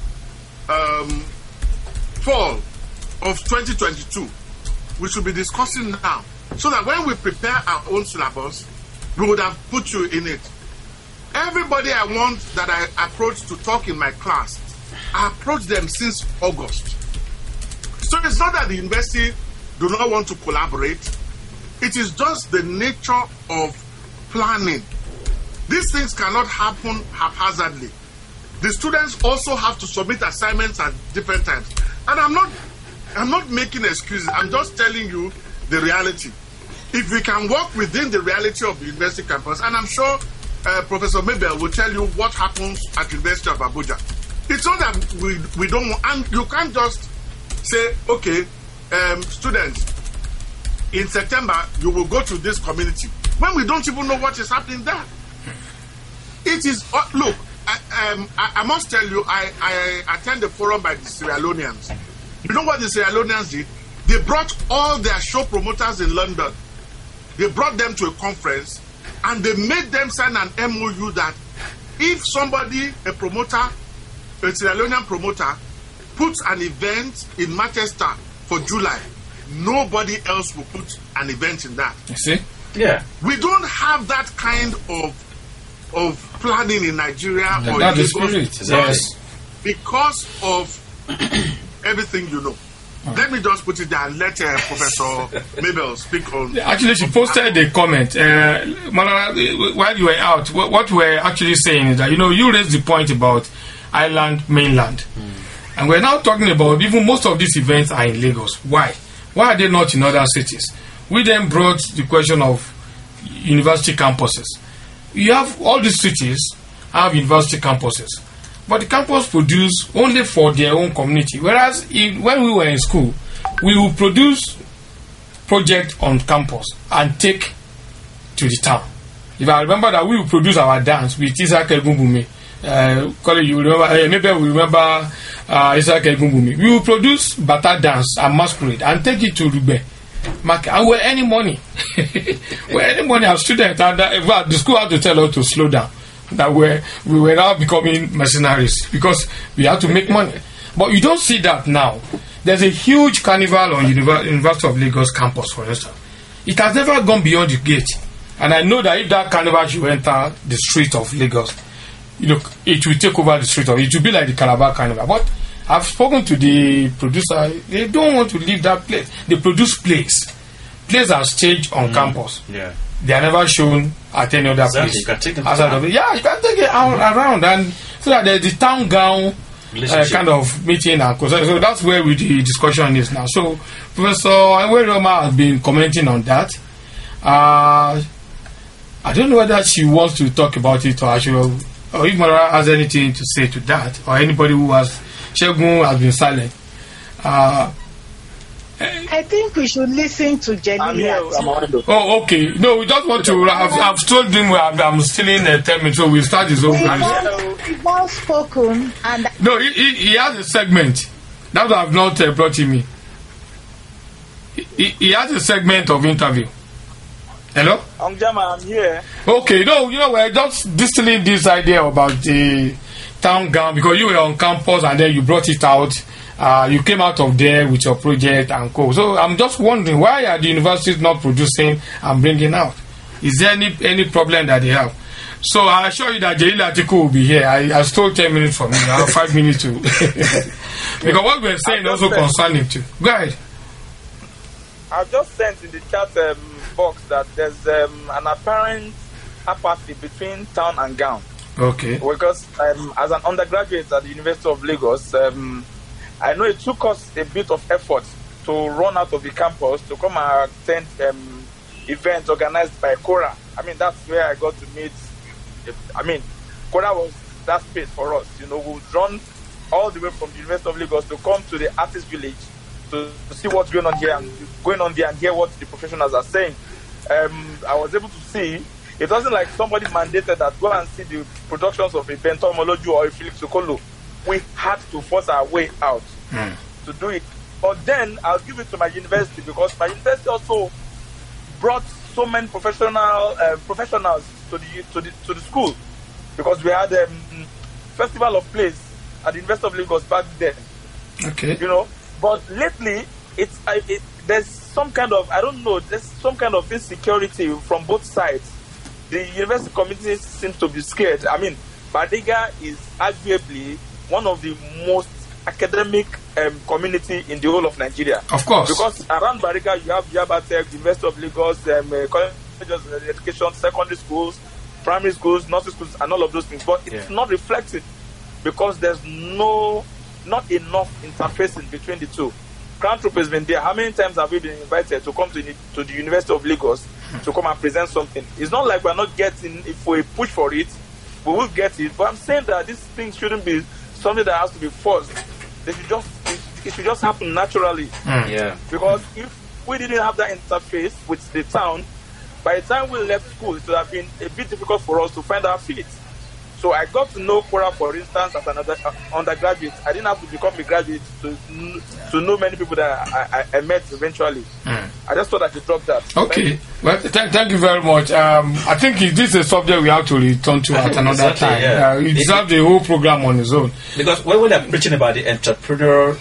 fall of 2022, we should be discussing now, so that when we prepare our own syllabus, we would have put you in it. Everybody I want that I approach to talk in my class, I approach them since August. So it's not that the university do not want to collaborate. It is just the nature of planning. These things cannot happen haphazardly. The students also have to submit assignments at different times. And I'm not making excuses. I'm just telling you the reality. If we can work within the reality of the university campus, and I'm sure Professor Mabel will tell you what happens at University of Abuja. It's not that we don't want, and you can't just say, okay, students, in September you will go to this community when we don't even know what is happening there. It is look, I must tell you, I attend a forum by the Sierra Leoneans. You know what the Sierra Leoneans did? They brought all their show promoters in London. They brought them to a conference, and they made them sign an MOU that if somebody, a promoter, a Sierra Leonean promoter, puts an event in Manchester for July, nobody else will put an event in that. You see? Yeah. We don't have that kind of planning in Nigeria or in Lagos. Yes. Because of everything you know. Let me just put it there and let Professor Mabel speak on. Actually, she posted a comment. Malala, while you were out, what we're actually saying is that, you raised the point about island, mainland. And we're now talking about even most of these events are in Lagos. Why? Why are they not in other cities? We then brought the question of university campuses. You have all these cities have university campuses, but the campus produce only for their own community. Whereas when we were in school, we would produce project on campus and take to the town. If I remember that we would produce our dance with Isaac Egunbumi. You remember? Maybe we remember Isaac Egunbumi. We will produce Bata dance and masquerade and take it to Rugbe. And we're earning money. We're earning money as students. And the school had to tell us to slow down. That we were now becoming mercenaries because we had to make money. But you don't see that now. There's a huge carnival on University of Lagos campus, for instance. It has never gone beyond the gate. And I know that if that carnival should enter the street of Lagos, it will take over the street of it. It will be like the Calabar Carnival. But I've spoken to the producer. They don't want to leave that place. They produce plays. Plays are staged on campus. Yeah. They are never shown at any other place. You can take them you can take it around, and so that there's the town gown kind of meeting. And so that's where the discussion is now. So Professor Enwerioma has been commenting on that. I don't know whether she wants to talk about it or if Mara has anything to say to that, or anybody who has. Shegun has been silent. I think we should listen to Jelili. Oh, okay. No, we just want to. I've told him I'm stealing 10 minutes, so we'll start his own. He's well spoken, and no, he has a segment. That's why I've not brought him in. He has a segment of interview. Hello? I'm here. Okay, no, we're just distilling this idea about the town gown because you were on campus and then you brought it out you came out of there with your project and co. So I'm just wondering, why are the universities not producing and bringing out? Is there any problem that they have? So I assure you that Jelila Atiku will be here. I stole 10 minutes from him. I have 5 minutes to. Because what we're saying also concerns him too. Go ahead. I've just sent in the chat box that there's an apparent apathy between town and gown. Okay. Because as an undergraduate at the University of Lagos, I know it took us a bit of effort to run out of the campus to come and attend events organized by Quora. I mean, that's where I got to meet. I mean, Quora was that space for us. You know, we've run all the way from the University of Lagos to come to the artist village to see what's going on here and hear what the professionals are saying. I was able to see. It wasn't like somebody mandated that go and see the productions of a Benton Moloju or a Felix Okolo. We had to force our way out to do it. But then I'll give it to my university, because my university also brought so many professionals to the school, because we had festival of plays at the University of Lagos back then. Okay. You know, but lately there's some kind of, I don't know, there's some kind of insecurity from both sides. The university community seems to be scared. I mean, Bariga is arguably one of the most academic community in the whole of Nigeria. Of course. Because around Bariga you have Yabatech, University of Lagos, colleges of education, secondary schools, primary schools, nursery schools, and all of those things. But it's not reflected, because there's not enough interfacing between the two. Crown Troop has been there. How many times have we been invited to come to the University of Lagos to come and present something? It's not like we're not getting, if we push for it, we will get it. But I'm saying that this thing shouldn't be something that has to be forced. It should just happen naturally. Yeah. Because if we didn't have that interface with the town, by the time we left school, it would have been a bit difficult for us to find our feet. So I got to know Quora, for instance, as an undergraduate. I didn't have to become a graduate to know many people that I met eventually. I just thought I should drop that. Okay. Well, thank you very much. I think this is a subject we have to return to at another time. Yeah. It deserves the whole program on its own. Because when they're preaching about the entrepreneurial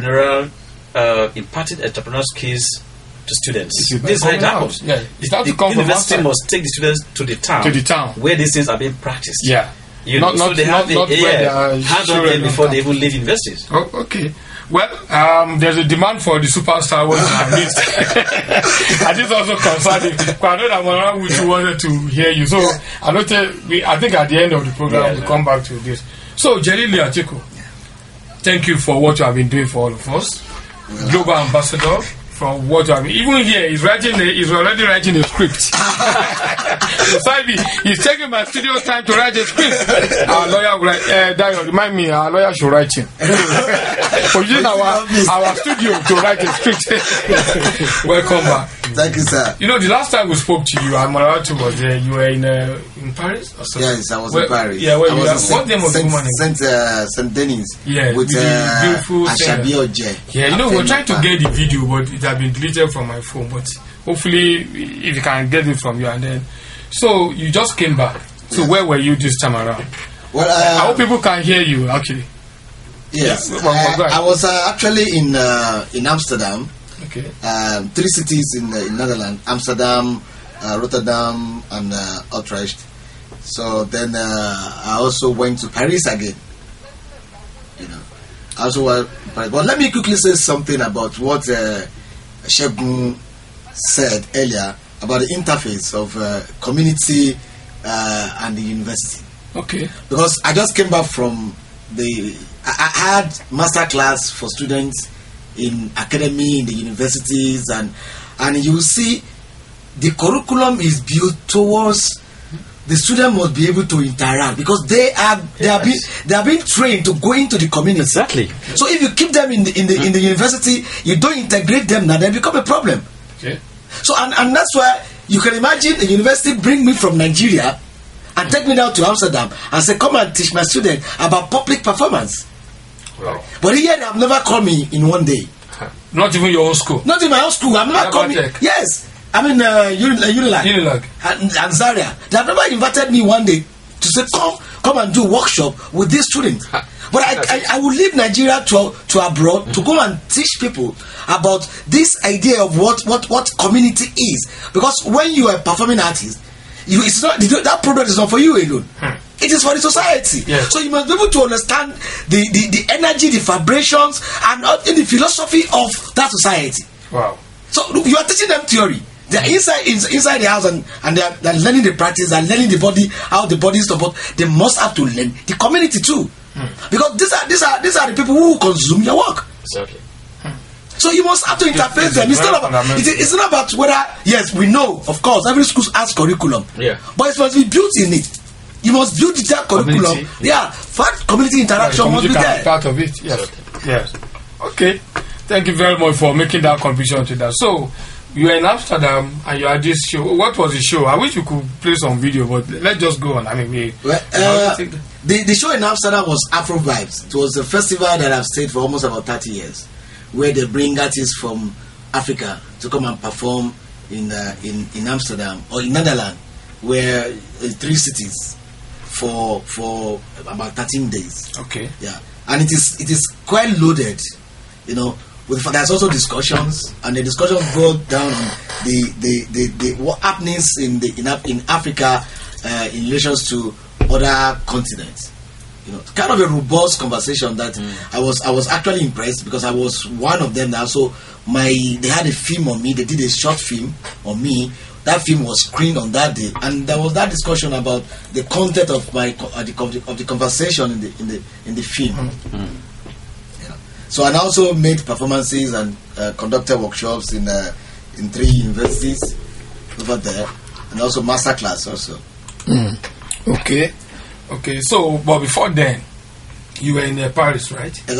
imparting entrepreneurial skills to students, this is how it happens. Yeah. The university must take the students to the town where these things are being practiced. Yeah. So they have hands-on there before they even leave universities. Oh, okay. Well, there's a demand for the superstar one at least. And this also concerning. I know that Mara which wanted to hear you. So I think at the end of the program we'll come back to this. So Jelila Atiku, thank you for what you have been doing for all of us. Global ambassador. From what I mean, even here, he's already writing a script. So he's taking my studio time to write a script. Our lawyer will write, Dayo, remind me, our lawyer should write him. For using our studio to write a script. Welcome back. Thank you, sir. You know, the last time we spoke to you, Amaratu was there. You were in Paris or something? Yes, I was in Paris. Yeah, what name was the woman? Saint Denis. Yeah, with the beautiful Ashabi Oje. Yeah, you know, we're trying to get the video, but it has been deleted from my phone. But hopefully, if you can get it from you, and then. So you just came back. So where were you this time around? Well, I hope people can hear you. Actually. Yes, I was actually in Amsterdam. Okay. 3 cities in Netherlands: Amsterdam, Rotterdam, and Utrecht. So then I also went to Paris again. You know, but let me quickly say something about what Shegun said earlier about the interface of community and the university. Okay. Because I just came back from I had master class for students in academy, in the universities, and you see the curriculum is built towards the student must be able to interact, because they are being trained to go into the community. Exactly. So if you keep them in the university, you don't integrate them, now they become a problem. Okay. So and that's why you can imagine a university bring me from Nigeria and take me down to Amsterdam and say, come and teach my students about public performance. Wow. But here they have never called me in one day. Not even your own school. Not in my own school. I'm never called me. Yes. I mean, Unilag and Zaria. They have never invited me one day to say, come and do workshop with these students. But I would leave Nigeria to abroad to go and teach people about this idea of what community is. Because when you are a performing artist, it's not that product is not for you alone. It is for the society. Yes. So you must be able to understand the energy, the vibrations, and the philosophy of that society. Wow. So you are teaching them theory. They are inside the house and they're learning the practice and learning the body, how the body is supported. They must have to learn the community too. Because these are the people who consume your work. Exactly. So you must have to interface them. It's not about whether, yes, we know, of course, every school has curriculum. Yeah. But it must be built in it. You must build that curriculum. Yeah. Fact, community interaction must be there. Part of it. Yes. Yes. Okay. Thank you very much for making that contribution to that. So, you are in Amsterdam and you are this show. What was the show? I wish you could play some video, but let's just go on. I mean, the show in Amsterdam was Afro Vibes. It was a festival that I've stayed for almost about 30 years, where they bring artists from Africa to come and perform in Amsterdam or in Netherlands, where 3 cities for about 13 days. Okay. Yeah, and it is quite loaded, you know. There's also discussions, and the discussions go down on the what happenings in Africa in relation to other continents. You know, kind of a robust conversation that I was actually impressed, because I was one of them. Also, they had a film on me. They did a short film on me. That film was screened on that day, and there was that discussion about the content of the conversation in the film. So I also made performances and conducted workshops in 3 universities over there, and also masterclass also. Okay. So, but before then, you were in Paris, right? And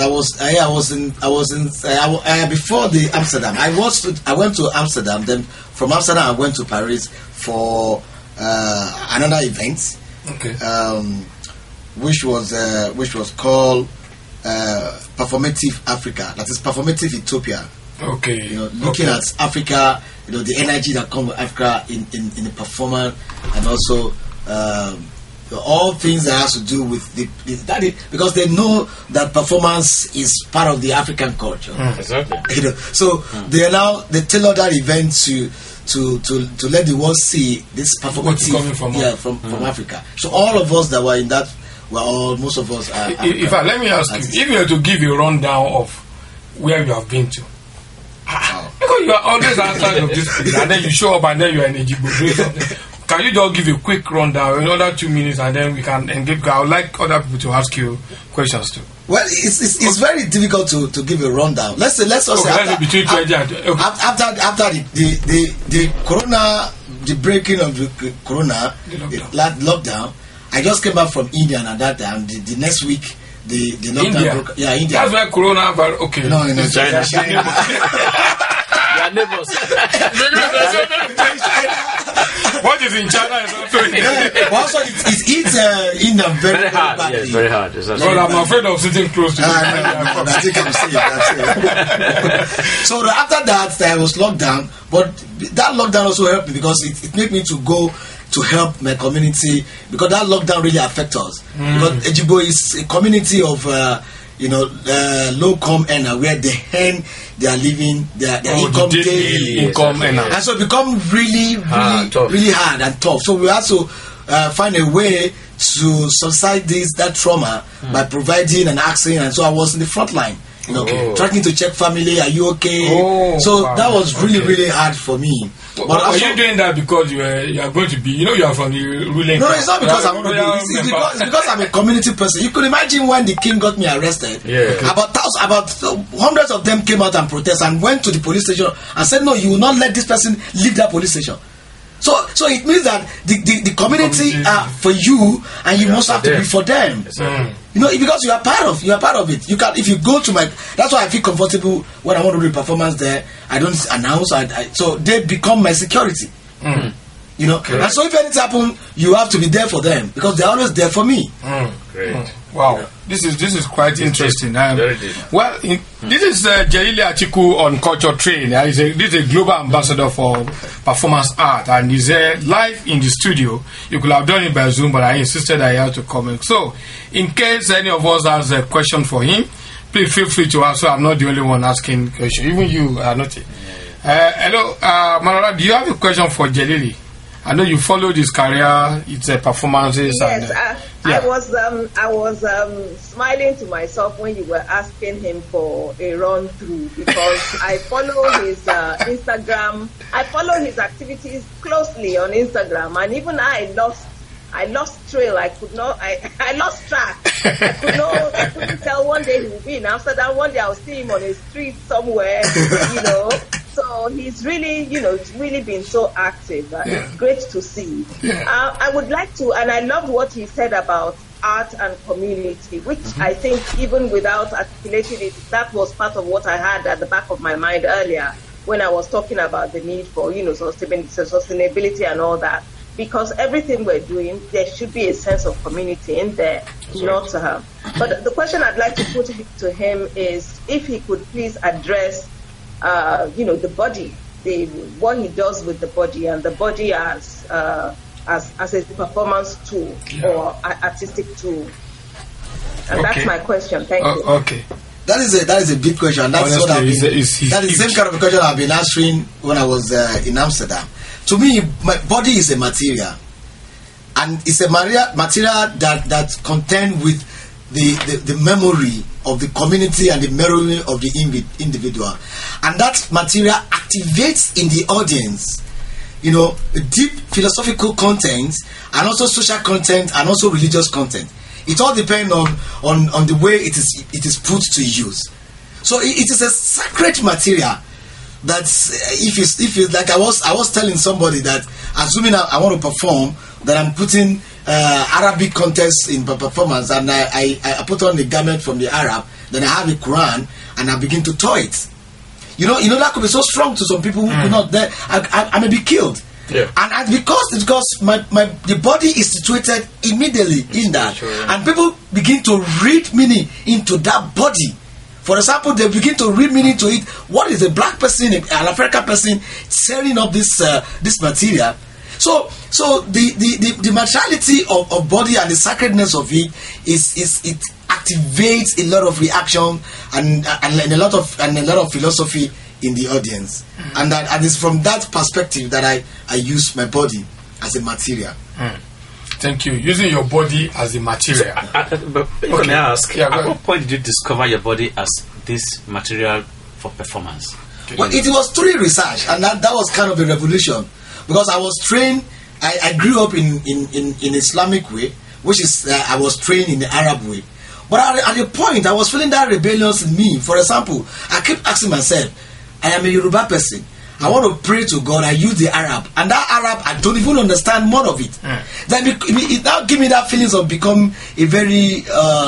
before the Amsterdam. I went to Amsterdam. Then from Amsterdam, I went to Paris for another event. Okay. Which was called Performative Africa. That is Performative Ethiopia. Okay. You know, looking at Africa, you know, the energy that comes with Africa in the performance, and also all things that has to do with because they know that performance is part of the African culture. Exactly. You know, so they tailor that event to let the world see this performative from Africa. So all of us that were in that, most of us are. Let me ask you, if you were to give a rundown of where you have been to, because you are always outside of this place, and then you show up and then you are in Ejigbo doing something. Can you just give a quick rundown, another 2 minutes, and then we can engage? I would like other people to ask you questions too. Well, it's very difficult to give a rundown. Let's say after the corona, the breaking of the corona, lockdown. I just came back from India, and at that time, the next week, the lockdown broke. Yeah, India. That's why corona. But okay. No, China. They are neighbors. What is in China is also in India. Also, it hits India very hard. Badly. Yes, very hard. Well, I'm afraid of sitting close to I think I'm safe. That's it. So after that, I was locked down. But that lockdown also helped me, because it made me to go to help my community, because that lockdown really affects us. Because Ejigbo is a community of low-income earner, where they are living their income daily, and so it become really hard and tough. So we also find a way to subside that trauma by providing and asking, and so I was in the front line, trying to check family, are you okay? That was really hard for me. But are you doing that because you are going to be, you are from the ruling? No, it's not because I'm it's because I'm a community person. You could imagine when the king got me arrested. About hundreds of them came out and protest and went to the police station and said, no, you will not let this person leave that police station. So it means that the community are for you, and you must have to be for them. Because you are part of it. You can, if you go to that's why I feel comfortable when I want to do a performance there. I don't announce. So they become my security. And so if anything happens, you have to be there for them, because they're always there for me. Great. Wow, this is quite interesting. Very deep. Well, this is Jelili Atiku on Culture Train. This is a global ambassador for performance art, and he's live in the studio. You could have done it by Zoom, but I insisted I had to come. So, in case any of us has a question for him, please feel free to ask. So I'm not the only one asking questions. Even you are not. Hello, Manola, do you have a question for Jelili? I know you followed his career, its performances. Yes, and, I was smiling to myself when you were asking him for a run through, because I follow his Instagram. I follow his activities closely on Instagram, and even I lost trail. I lost track. I couldn't tell. One day he would be in Amsterdam. One day I'll see him on a street somewhere. So he's really, it's really been so active. It's great to see. I would like to, and I love what he said about art and community, which I think even without articulating it, that was part of what I had at the back of my mind earlier when I was talking about the need for, sustainability and all that. Because everything we're doing, there should be a sense of community in there. But the question I'd like to put to him is if he could please address the body, what he does with the body, and the body as a performance tool or artistic tool. And that's my question. Thank you. Okay. That is a big question. That's honestly, what that is the same kind of question I've been answering when I was in Amsterdam. To me, my body is a material, and it's a material that contained with the memory of the community and the memory of the individual, and that material activates in the audience, deep philosophical content, and also social content, and also religious content. It all depends on the way it is put to use. So it is a sacred material. That's if you like I was telling somebody that assuming I want to perform, that I'm putting Arabic context in performance, and I put on the garment from the Arab, then I have the Quran and I begin to toy it. That could be so strong to some people who could not. I may be killed. Yeah. And because the body is situated immediately in that, and people begin to read meaning into that body. For example, they begin to read meaning to it. What is a black person, an African person, tearing up this material? So the materiality of body and the sacredness of it it activates a lot of reaction and a lot of philosophy in the audience, and it's from that perspective that I use my body as a material. Thank you. Using your body as a material. But let me ask, at what point did you discover your body as this material for performance? Well, it was through research, and that was kind of a revolution, because I was trained. I grew up in Islamic way, which is I was trained in the Arab way. But at a point, I was feeling that rebellious in me. For example, I kept asking myself, I am a Yoruba person. I want to pray to God. I use the Arab, and that Arab I don't even understand more of it. Then it now give me that feelings of becoming a very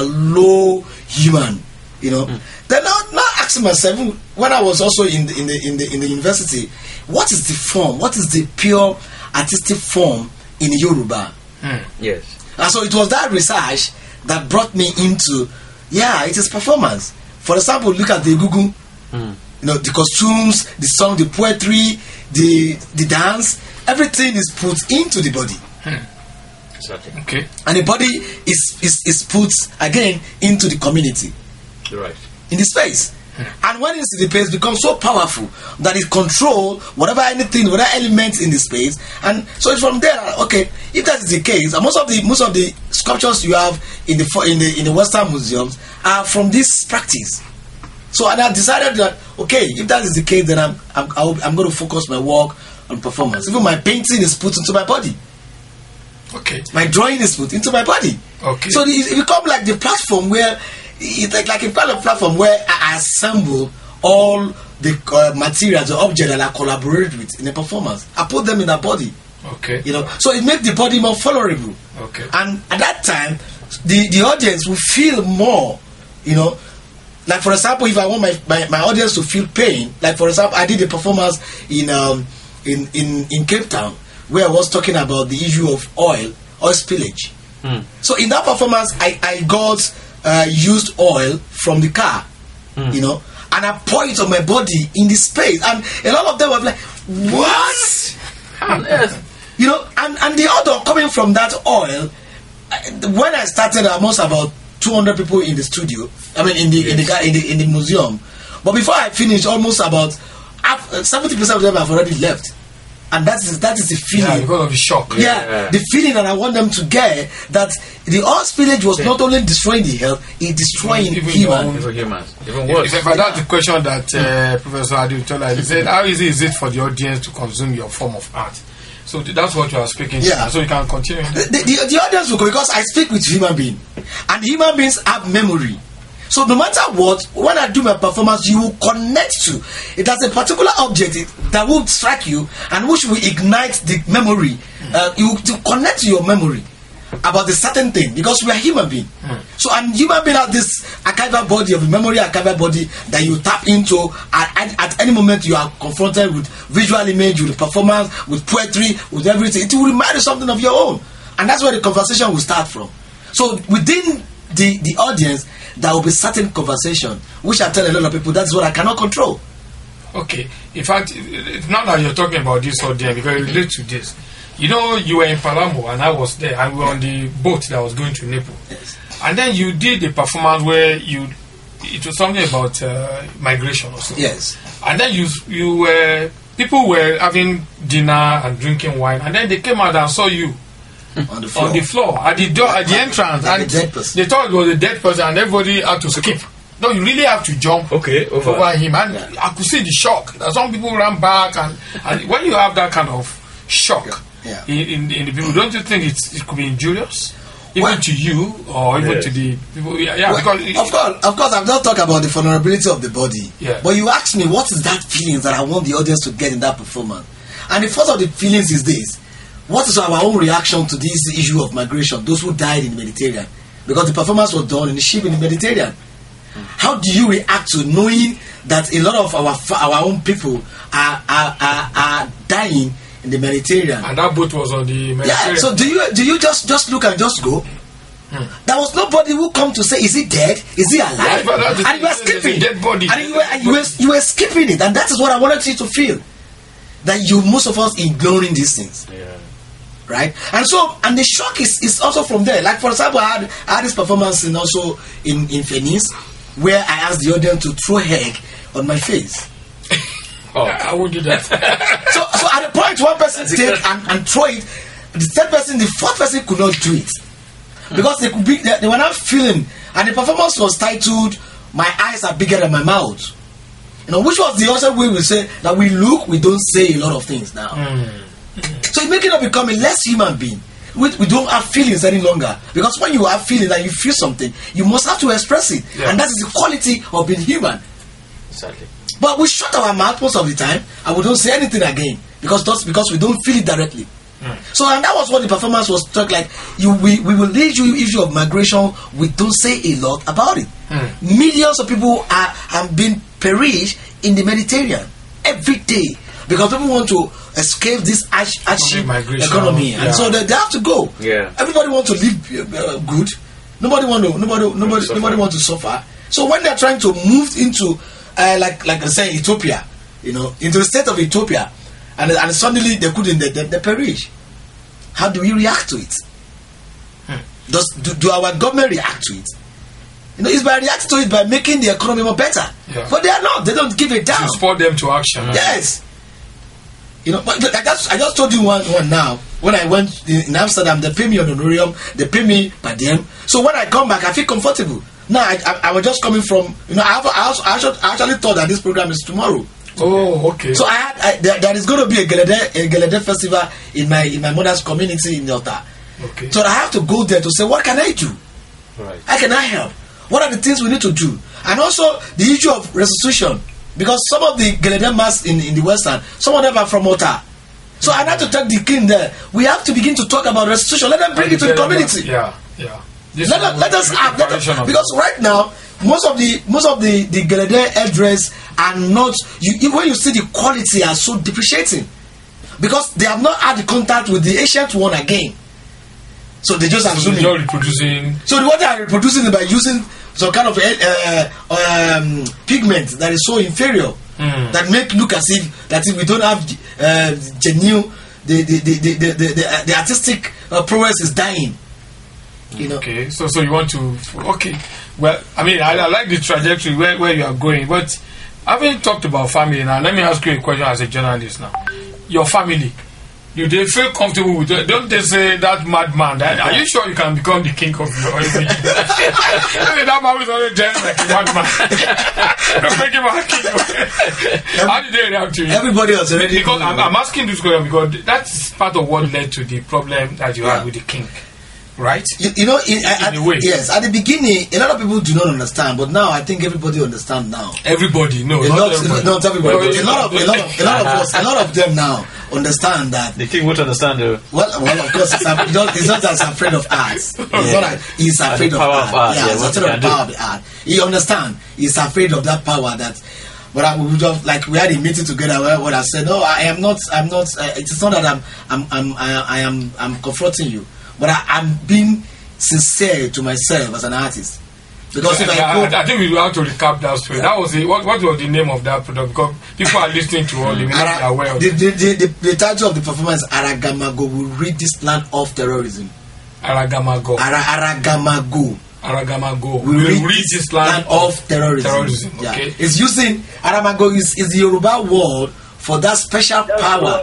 low human, Then now asking myself, when I was also in the university, what is the form? What is the pure artistic form in Yoruba? Yes. And so it was that research that brought me into it is performance. For example, look at the Egungun. The costumes, the song, the poetry, the dance, everything is put into the body. Exactly. Okay. And the body is put again into the community. Right. In the space. And when it's in the space, it becomes so powerful that it controls whatever element in the space. And so it's from there. Okay, if that is the case, and most of the sculptures you have in the Western museums are from this practice. So and I decided that if that is the case, then I'm going to focus my work on performance. Even my painting is put into my body. Okay. My drawing is put into my body. Okay. So it becomes like the platform where it's like a kind of platform where I assemble all the materials, the objects that I collaborate with in a performance. I put them in a body. Okay. So it makes the body more tolerable. Okay. And at that time, the audience will feel more. Like for example, if I want my audience to feel pain, like for example, I did a performance in Cape Town where I was talking about the issue of oil spillage. So in that performance, I got used oil from the car, you know, and I poured it on my body in the space, and a lot of them were like, "What?" You know, and the odor coming from that oil. When I started, almost about 200 people in the studio. I mean, in the museum. But before I finished, almost about 70% of them have already left. And that is the feeling. Yeah, because of the shock. Yeah, the feeling that I want them to get, that the oil spillage was not only destroying the health, it destroying humans. Even worse. If that's the question that Professor Adi told us, he said, how easy is it for the audience to consume your form of art? So that's what you are speaking to. So you can continue. The audience will go, because I speak with human beings, and human beings have memory. So no matter what, when I do my performance, you will connect to it. Has a particular object that will strike you, and which will ignite the memory. You to connect to your memory about a certain thing, because we are human beings. So, and human being has this archival body, of memory archival body, that you tap into at any moment you are confronted with visual image, with performance, with poetry, with everything. It will remind you something of your own, and that's where the conversation will start from. So within the audience, there will be certain conversation, which I tell a lot of people, that's what I cannot control. Okay. In fact, now that you're talking about this audience, because it relates to this. You know, you were in Palermo and I was there, and we were on the boat that was going to Naples. Yes. And then you did a performance where it was something about migration or something. Yes. And then you were, people were having dinner and drinking wine, and then they came out and saw you on the floor at the door, at the entrance, and they thought it was a dead person, and everybody had to skip. No, you really have to jump over him, and I could see the shock. Some people ran back, and when you have that kind of shock in the people, don't you think it could be injurious, even to you or even to the people? Because of course, I've not talked about the vulnerability of the body. But you asked me, what is that feeling that I want the audience to get in that performance? And the first of the feelings is this: what is our own reaction to this issue of migration, those who died in the Mediterranean? Because the performance was done in the ship in the Mediterranean. How do you react to knowing that a lot of our own people are dying in the Mediterranean? And that boat was on the Mediterranean. Yeah, so do you just look and just go? There was nobody who come to say, is he dead? Is he alive? And you were skipping. Dead body. And you were skipping it. And that is what I wanted you to feel. That most of us ignoring these things. Right? And the shock is also from there. Like, for example, I had this performance in Venice, where I asked the audience to throw egg on my face. I would do that. so at the point one person take and throw it, the third person, the fourth person could not do it. Because they were not feeling, and the performance was titled, "My eyes are bigger than my mouth." You know, which was the other way we say that we look, we don't say a lot of things now. So it making us become a less human being. We don't have feelings any longer, because when you have feelings and you feel something, you must have to express it, and that is the quality of being human. Exactly. But we shut our mouth most of the time, and we don't say anything again because we don't feel it directly. So, and that was what the performance was talk like. We will lead you issue of migration. We don't say a lot about it. Millions of people are being perished in the Mediterranean every day because people want to escape this hardship economy, and so they have to go. Everybody wants to live good. Nobody want to suffer. So when they're trying to move into like I say, Ethiopia, you know, into the state of Ethiopia, and suddenly they couldn't, they perish. How do we react to it? Do our government react to it? You know, it's by reacting to it by making the economy more better. But they are not. They don't give it down. To support them to action. Yes. You know, but I just told you one now. When I went in Amsterdam, they pay me honorarium, they pay me per diem. So when I come back, I feel comfortable. Now I was just coming from, you know, I actually thought that this program is tomorrow. Oh, okay. So there is going to be a Gelede festival in my mother's community in Delta. Okay. So I have to go there to say, what can I do? Right. How can I help? What are the things we need to do? And also the issue of restitution, because some of the Gelede mass in the Western, some of them are from Ota. So I have to take the king there. We have to begin to talk about restitution. Let them bring it to the community. Yeah. Let us because right now most of the Gelede address are not. When you see the quality are so depreciating, because they have not had the contact with the ancient one again. So they just assume you're reproducing. So what they are reproducing is by using some kind of pigment that is so inferior that make look as if we don't have genuine. The artistic prowess is dying. You know. Okay, so you want to. Okay, well, I mean, I like the trajectory where you are going, but having talked about family now, let me ask you a question as a journalist now. Your family. Do they feel comfortable with it? Don't they say that madman? Are you sure you can become the king of your image? That man was already dressed like a madman. Don't make him a king. How did they react to it? Everybody else already. Because I'm asking this question because that's part of what led to the problem that you had with the king. Right? You know, in a way. Yes, at the beginning, a lot of people do not understand, but now I think everybody understands now. Everybody, no, not everybody. A lot of them now understand that. The king won't understand though. Well, of course, he's not as afraid of arts. It's not like he's afraid of art. Yeah, he's afraid of the power of the art. He understands. He's afraid of that power that. But we just like we had a meeting together where I said, no, I'm not. It's not that I'm confronting you. But I'm being sincere to myself as an artist. Because if I think we have to recap that story. That was what was the name of that product? Because people are listening to all, they may not be aware of it. The title of the performance, Aragamago, will rid this land of terrorism. Aragamago. Aragamago will rid this land of terrorism. Yeah. Okay. It's using Aragamago is the Yoruba word for that special power.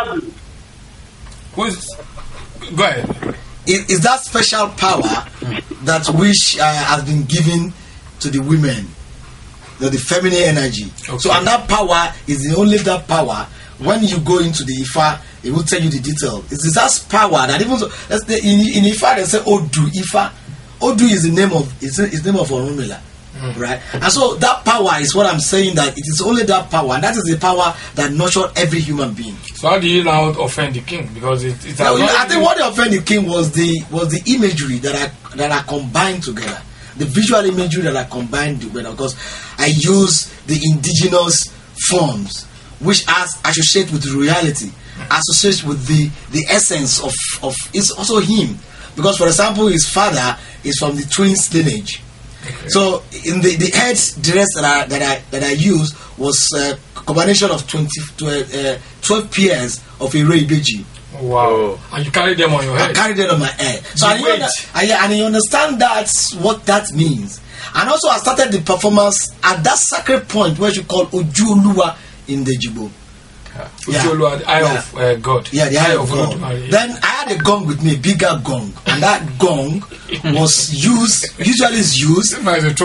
Go ahead. Is that special power that which has been given to the women, the feminine energy. Okay. So, and that power is the only that power. When you go into the Ifa, it will tell you the detail. It's that power that even so, in Ifa they say Odu. Ifa, Odu is the name of Orunmila. Right, and so that power is what I'm saying, that it is only that power, and that is the power that nurtured every human being. So how do you now offend the king? Because I think what offended the king was the imagery that are combined together, the visual imagery that are combined together. Because I use the indigenous forms, which associate with reality, associate with the essence of it's also him. Because for example, his father is from the twins lineage. Okay. So in the head dress that I used was a combination of 12 pairs of Ibeji. Wow! And you carry them on your head? I carry them on my head. So and you understand that's what that means. And also I started the performance at that sacred point where you call Ojuoluwa in the Jibo. Ojuoluwa, the eye of God. Yeah, the eye of God. Then I had a gong with me, a bigger gong, and that gong was usually used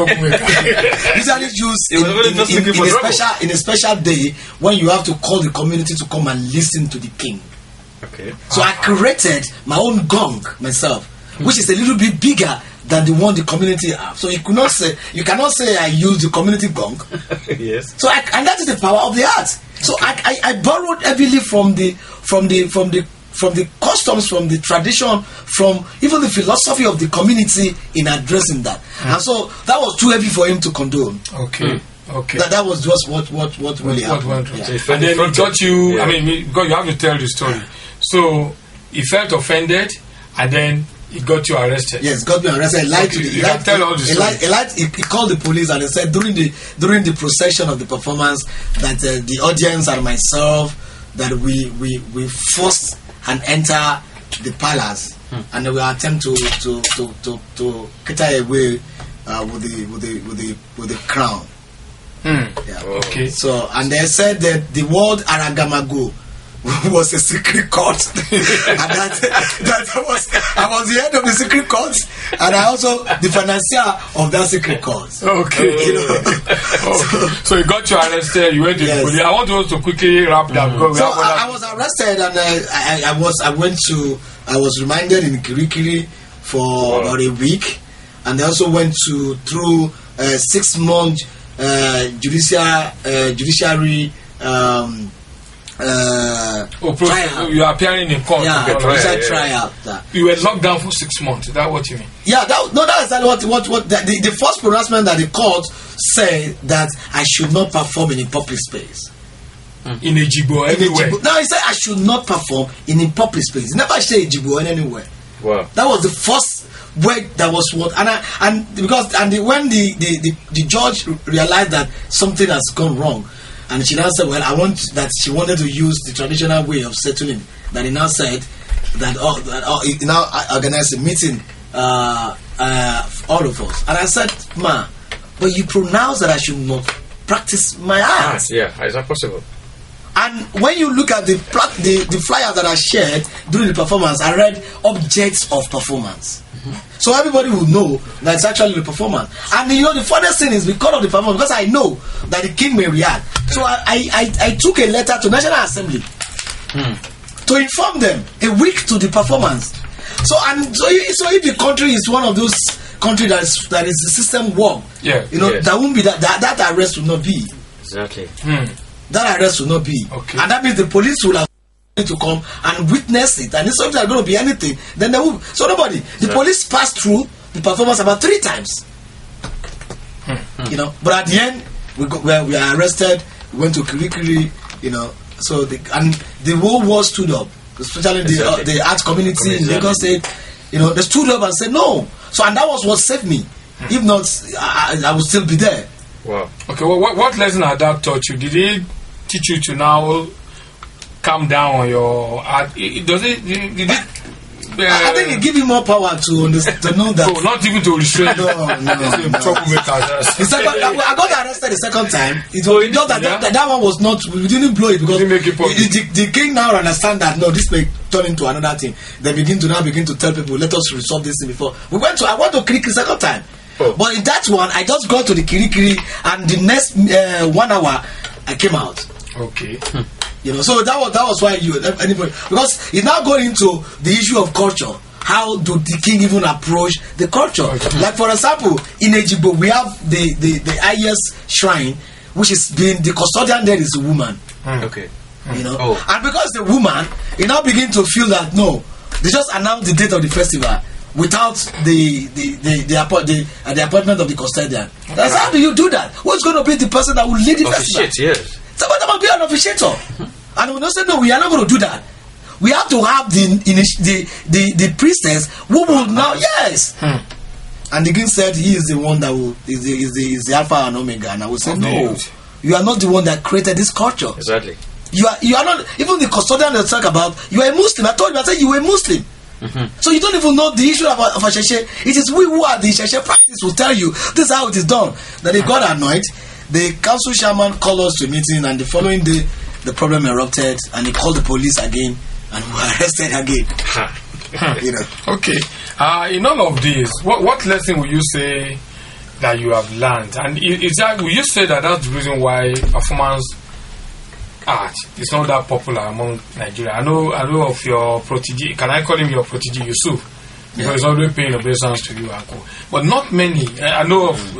in a special day when you have to call the community to come and listen to the king. Okay. So I created my own gong myself, which is a little bit bigger than the one the community have. So you cannot say I use the community gong. Yes. So and that is the power of the art. So I borrowed heavily from the customs, from the tradition, from even the philosophy of the community in addressing that. And so that was too heavy for him to condone. Okay. Okay. That was just what really happened. Yeah. And then it got you. Yeah. I mean, because you have to tell the story. So he felt offended, and then it got you arrested. Yes, got me arrested. You can tell all the story. He called the police and he said during the procession of the performance that the audience and myself that we forced and enter the palace and we attempt to cater away with the crown. Yeah. Okay. So and they said that the word Aragamago was a secret code, and I was the head of the secret codes, and I also the financier of that secret code. Okay. So you got you arrested. You went to the police. I want us to quickly wrap that. So I was arrested, and I was remanded in Kirikiri for about a week, and I also went through 6 month judiciary. Trial. You are appearing in court. Trial. You were locked down for 6 months. Is that what you mean? Yeah, that's what the first pronouncement that the court said that I should not perform in a public space. In a Jibo, anywhere. No, he said I should not perform in a public space. He never said Jibo anywhere. Wow. That was the first word that was what, when the judge realized that something has gone wrong, and she now said, well, she wanted to use the traditional way of settling. That he now said that he now organized a meeting, all of us, and I said, ma, but you pronounced that I should not practice my art. Yeah, is that possible? And when you look at the flyers that are shared during the performance, I read objects of performance. So everybody will know that it's actually the performance. And the funniest thing is because of the performance, because I know that the king may react. So I took a letter to National Assembly to inform them a week to the performance. So if the country is one of those countries that is the system war, that won't be that arrest will not be. Exactly. That arrest will not be. Okay. And that means the police will have to come and witness it. And if something is going to be anything, then they will. So nobody. The police passed through the performance about 3 times. But at the end, we are arrested. We went to Kirikiri. So the whole world stood up, especially the arts community in Lagos State. They stood up and said no. So and that was what saved me. If not, I would still be there. Wow. Okay. Well, what lesson had that taught you? Did it teach you to now calm down on your art? Does it? Did it? I think it gives you more power to understand, to know that. So not even to restrain. No. I got arrested the second time. It was just that one was not. We didn't blow it because the king now understand that no, this may turn into another thing. They begin to tell people, let us resolve this thing before I went to Kirikiri second time. But in that one, I just got to the Kirikiri, and the next 1 hour, I came out. Okay. So that was why anybody, because it's now going into the issue of culture. How do the king even approach the culture? Like for example, in Ejigbo, we have the highest shrine, which is the custodian there is a woman. Okay. And because the woman, you now begin to feel that no, they just announced the date of the festival without the appointment of the custodian. That's how do you do that? Who's going to be the person that will lead the festival? Yes. Somebody must be an officiator. And we don't say no, we are not going to do that. We have to have the priestess who will now And the king said he is the one that is the Alpha and Omega, and I will say no, you are not the one that created this culture. Exactly. You are not even the custodian that talk about. You are a Muslim. I told you, I said you were a Muslim. So you don't even know the issue of Asheshe. It is we who are the Asheshe practice will tell you this is how it is done. That they got annoyed. The council chairman called us to a meeting, and the following day the problem erupted, and he called the police again, and we were arrested again. Okay. In all of this, what lesson will you say that you have learned? And will you say that that's the reason why performance art is not that popular among Nigeria? I know of your protege. Can I call him your protege, Yusuf? Because he's always paying obeisance to you, Uncle. But not many. I know of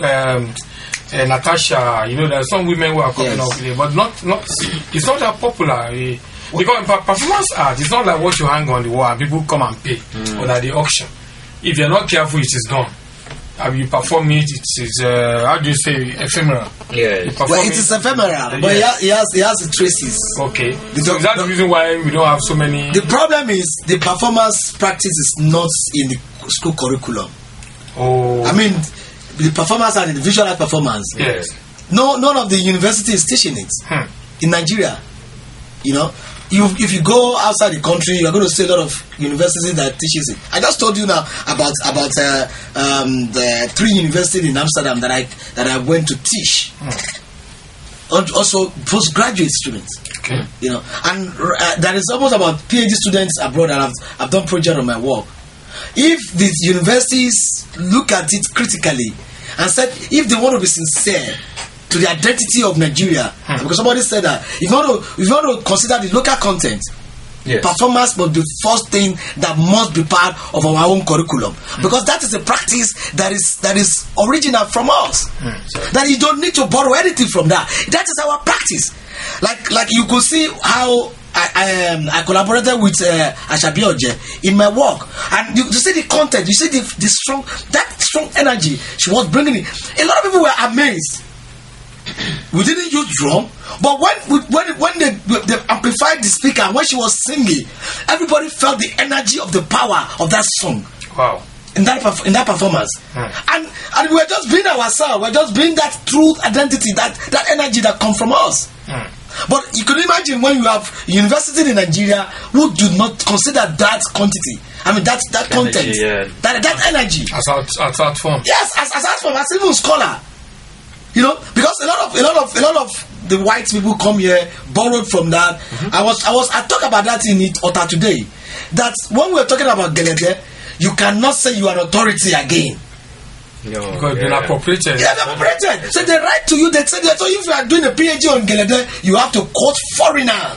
Natasha. There are some women who are coming up here, but not. It's not that popular. Because performance art is not like what you hang on the wall and people come and pay, or at the auction. If you're not careful, it is gone. You perform it, it is how do you say, ephemeral? Yeah, it is ephemeral, but he has the traces. Okay, so is that the reason why we don't have so many? The problem is the performance practice is not in the school curriculum. I mean, the performance and the visual art performance. Yes. None of the university is teaching it in Nigeria. If you go outside the country, you are going to see a lot of universities that teaches it. I just told you now about the 3 universities in Amsterdam that I went to teach. Also postgraduate students. Okay. And there is almost about PhD students abroad, and I've done project on my work. If these universities look at it critically and said if they want to be sincere to the identity of Nigeria, because somebody said that if you want to consider the local content, performance must be the first thing that must be part of our own curriculum, because that is a practice that is original from us. That you don't need to borrow anything from that. That is our practice. Like you could see how I collaborated with Ashabi Oje in my work, and you see the content, you see the strong energy she was bringing in. A lot of people were amazed. We didn't use drum, but when they amplified the speaker, when she was singing, everybody felt the energy of the power of that song. Wow. In that performance, and we were just being ourselves. We're just being that true identity, that energy that comes from us. But you can imagine when you have university in Nigeria who do not consider that quantity. I mean that content, that energy as art form. Yes, as art form, as even scholar. You know, because a lot of the white people come here borrowed from that. I talk about that in it Ota today. That when we're talking about Gelede, you cannot say you are authority again. No, because they're appropriated. Yeah, they're appropriated. So they write to you, they say that so if you are doing a PhD on Gelede, you have to quote foreigner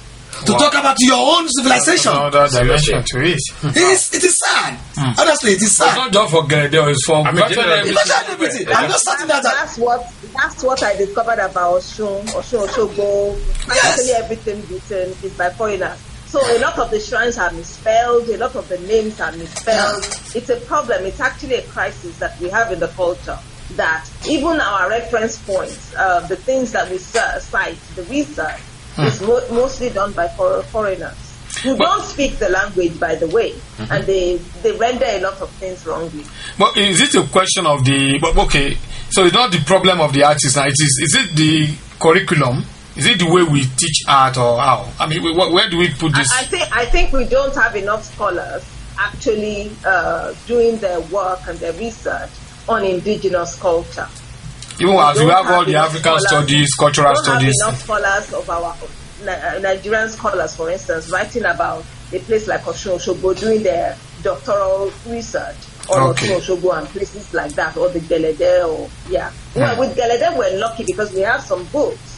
to talk about your own civilization. Another dimension to it. It is sad. Honestly, it is sad. It's not just for Gelede, it's for everything. I'm just starting that. That's what I discovered about Oshun Osogbo. Actually, everything written is by foreigners. So a lot of the shrines are misspelled, a lot of the names are misspelled. It's a problem. It's actually a crisis that we have in the culture. That even our reference points, the things that we cite, the research, is mostly done by foreigners who don't speak the language, by the way, and they render a lot of things wrongly. But is it a question of the? But okay, so it's not the problem of the artist now. Is it the curriculum? Is it the way we teach art or how? I mean, where do we put this? I think we don't have enough scholars actually doing their work and their research on indigenous culture. Even as we have all the African studies, cultural studies. We don't have enough scholars of our Nigerian scholars, for instance, writing about a place like Oshun Osogbo, doing their doctoral research on Oshun Osogbo and places like that, or the Gelede, or Well, with Gelede, we're lucky because we have some books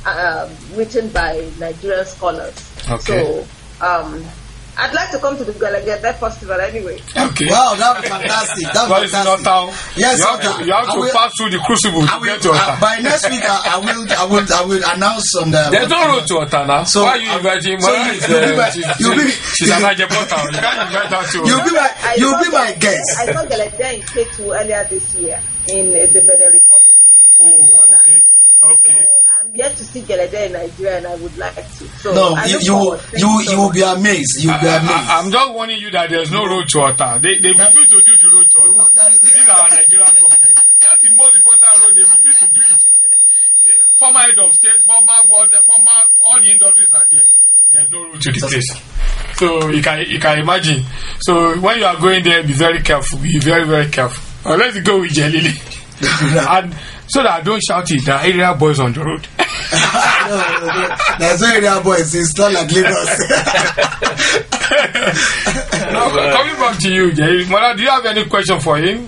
written by Nigerian scholars. So I'd like to come to the Gelede Festival anyway. Okay. Wow, that was fantastic. That was fantastic. Yes, you have to pass through the crucible to get to Ota. By next week, I will announce on the. There's no road to Ota now. So why are you inviting? She's an Ajapota. You can't invite her to. You'll be my guest. I saw Gelede in K2 earlier this year in the Benin Republic. Oh, okay. So I'm yet to see Gelede in Nigeria, and I would like to. So no, you will be amazed. You will be amazed. I'm just warning you that there's no road to Ota. They refuse to do the road to Ota. These are our Nigerian government. That's the most important road. They refuse to do it. Former head of state, former all the industries are there. There's no road to the place. So you can imagine. So when you are going there, be very careful. Be very, very careful. Let's go with Jelili. And so that I don't shout it, the area boys on the road. No, there's no area boys. It's not like Lagos. Coming back to you, Jay, Mother, do you have any question for him?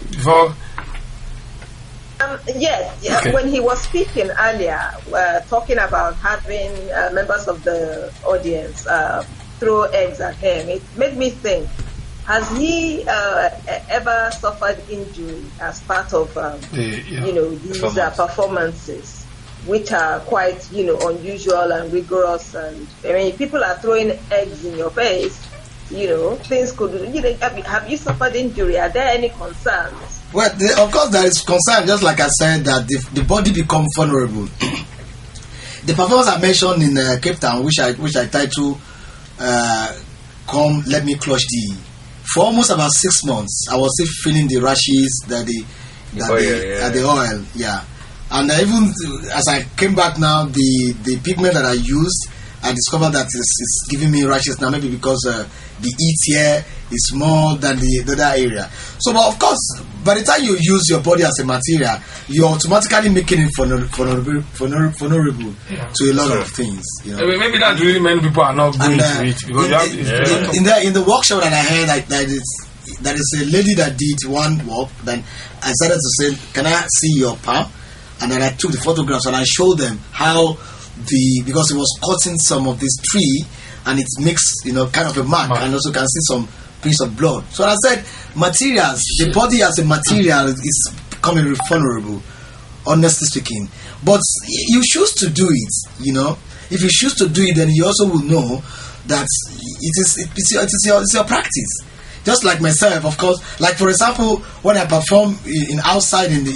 Yes. Okay. When he was speaking earlier, talking about having members of the audience throw eggs at him, it made me think. Has he ever suffered injury as part of these performances, which are quite unusual and rigorous? And I mean, people are throwing eggs in your face. Things could. Have you suffered injury? Are there any concerns? Well, of course there is concern. Just like I said, that the body becomes vulnerable. The performance I mentioned in Cape Town, which I titled "Come, Let Me Clutch Thee." For almost about 6 months, I was still feeling the rashes, the oil, And even as I came back now, the pigment that I used, I discovered that it's giving me rashes now. Maybe because the heat here is more than the other area. So, but of course, by the time you use your body as a material, you're automatically making it vulnerable to a lot of things. Maybe that's really many people are not going to it because in the workshop that I had, there is a lady that did one work. Then I started to say, "Can I see your palm?" And then I took the photographs and I showed them how because it was cutting some of this tree and it makes kind of a mark and also can see some piece of blood. So I said, materials, the body as a material is becoming vulnerable, honestly speaking. But you choose to do it, If you choose to do it, then you also will know that it's your practice. just like myself, of course. Like for example, when I perform in outside in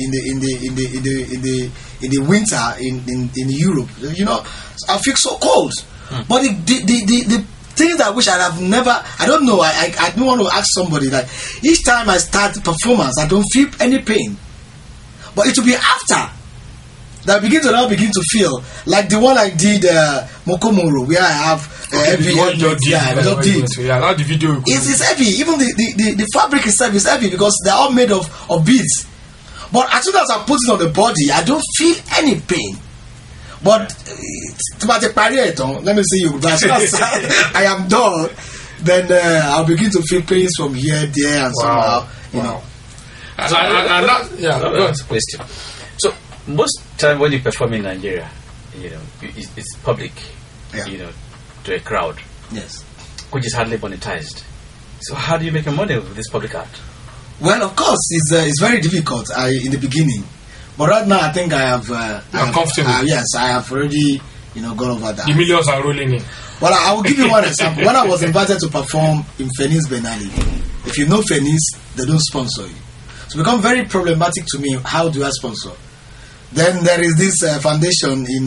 the winter in Europe, you know, I feel so cold. But the things I wish I have never, I don't know. I don't want to ask somebody that each time I start performance, I don't feel any pain. But it will be after that I begin to feel like the one I did Mokomoro, where I have heavy. Not the video. It's heavy. Even the fabric itself is heavy because they're all made of beads. But as soon as I put it on the body, I don't feel any pain. But let me see you. As soon as I am done, then I'll begin to feel pains from here, there, and somehow, you know. So, that's a question. So most time when you perform in Nigeria, you know, it's public, you know, to a crowd. Yes. Which is hardly monetized. So how do you make money with this public art? Well, of course, it's very difficult in the beginning. But right now, I think I have. You're comfortable. Yes, I have already, you know, gone over that. The millions are rolling in. Well, I will give you one example. When I was invited to perform in Fenis Benali, if you know Fenis, they don't sponsor you. It's become very problematic to me. How do I sponsor? Then there is this foundation in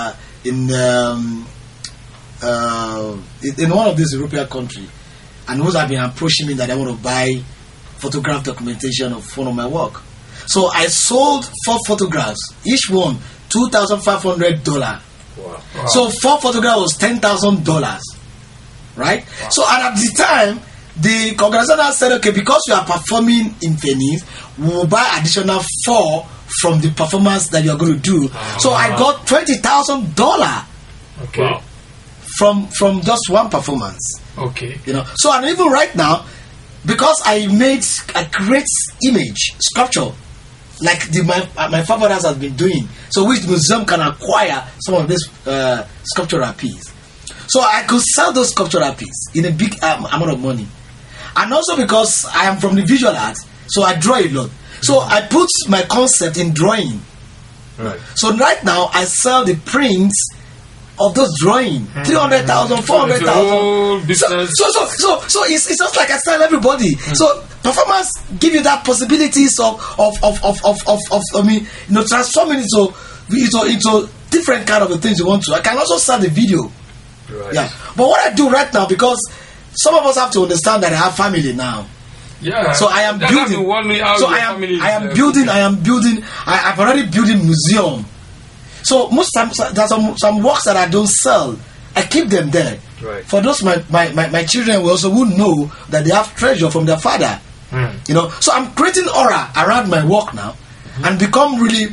one of these European countries, and those have been approaching me that I want to buy photograph documentation of one of my work. So I sold 4 photographs, each one $2,500. Wow. So 4 photographs was $10,000, right? Wow. So and at the time, the organizer said, okay, because you are performing in Fenis, we will buy additional 4 from the performance that you are going to do. So I got $20,000. Okay. Wow. From just one performance. Okay. You know. So and even right now, because I made a great image sculpture, like my fathers has been doing, so which the museum can acquire some of this sculptural piece. So I could sell those sculptural pieces in a big amount of money. And also because I am from the visual arts, so I draw a lot. So I put my concept in drawing. Right. So right now I sell the prints of those drawing, 300,000, 400,000. So it's just like I tell everybody. So performance give you that possibilities of I mean, you know, transforming into different kind of the things you want to. I can also sell the video. Right. Yeah. But what I do right now, because some of us have to understand that I have family now. Yeah. So I am building. So I've already built a museum. So most times there's some works that I don't sell. I keep them there. Right. For those my children will also would know that they have treasure from their father. You know. So I'm creating aura around my work now, and become really.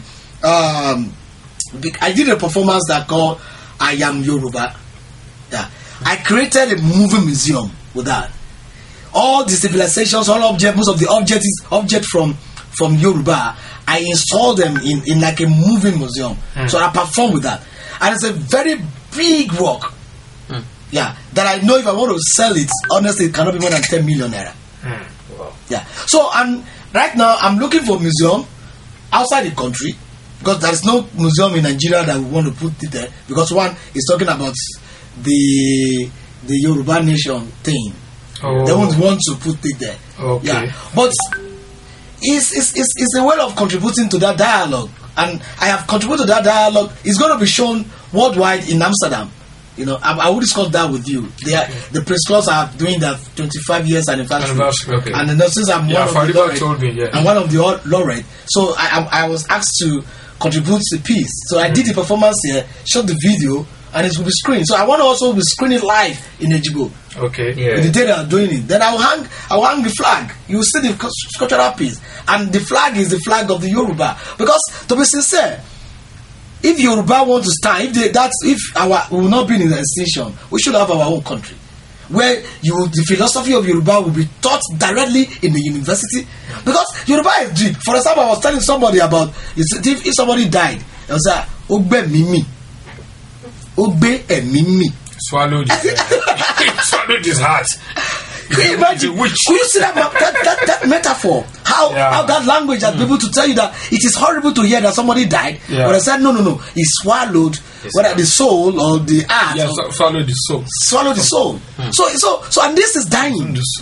I did a performance that called I Am Yoruba. Yeah. I created a moving museum with that. All the civilizations, all objects, most of the objects from Yoruba, I installed them in like a moving museum. So I perform with that. And it's a very big work. Yeah. That I know if I want to sell it, honestly, it cannot be more than 10 million naira. Wow. Yeah. So right now I'm looking for a museum outside the country, because there is no museum in Nigeria that we want to put it there, because one is talking about the Yoruba nation thing. They won't want to put it there. Okay. Yeah. But it's a way of contributing to that dialogue, and I have contributed to that dialogue. It's going to be shown worldwide in Amsterdam. You know, I will discuss that with you. The Press Clubs are doing their 25 years anniversary. Okay. And since I'm one of the laureate, I'm one of the laureate, so I was asked to contribute to the piece. So I did the performance here, shot the video, and it will be screened. So I want to also be screening live in Ejibo. Okay. Yeah. With the day that I'm doing it. Then I will hang the flag. You will see the sculptural piece. And the flag is the flag of the Yoruba. Because, to be sincere, if Yoruba want to stand, we will not be in extinction, we should have our own country. Where the philosophy of Yoruba will be taught directly in the university. Because Yoruba is deep. For example, I was telling somebody about, if somebody died, I was like, Ogbe Mimi. Ogbe Mimi. Swallowed his heart. Can you imagine? Could you see that metaphor? How that language has been able to tell you that it is horrible to hear that somebody died, but I said no, he swallowed whether the soul or the heart. Swallowed the soul. Swallowed the soul. So and this is dying. The soul.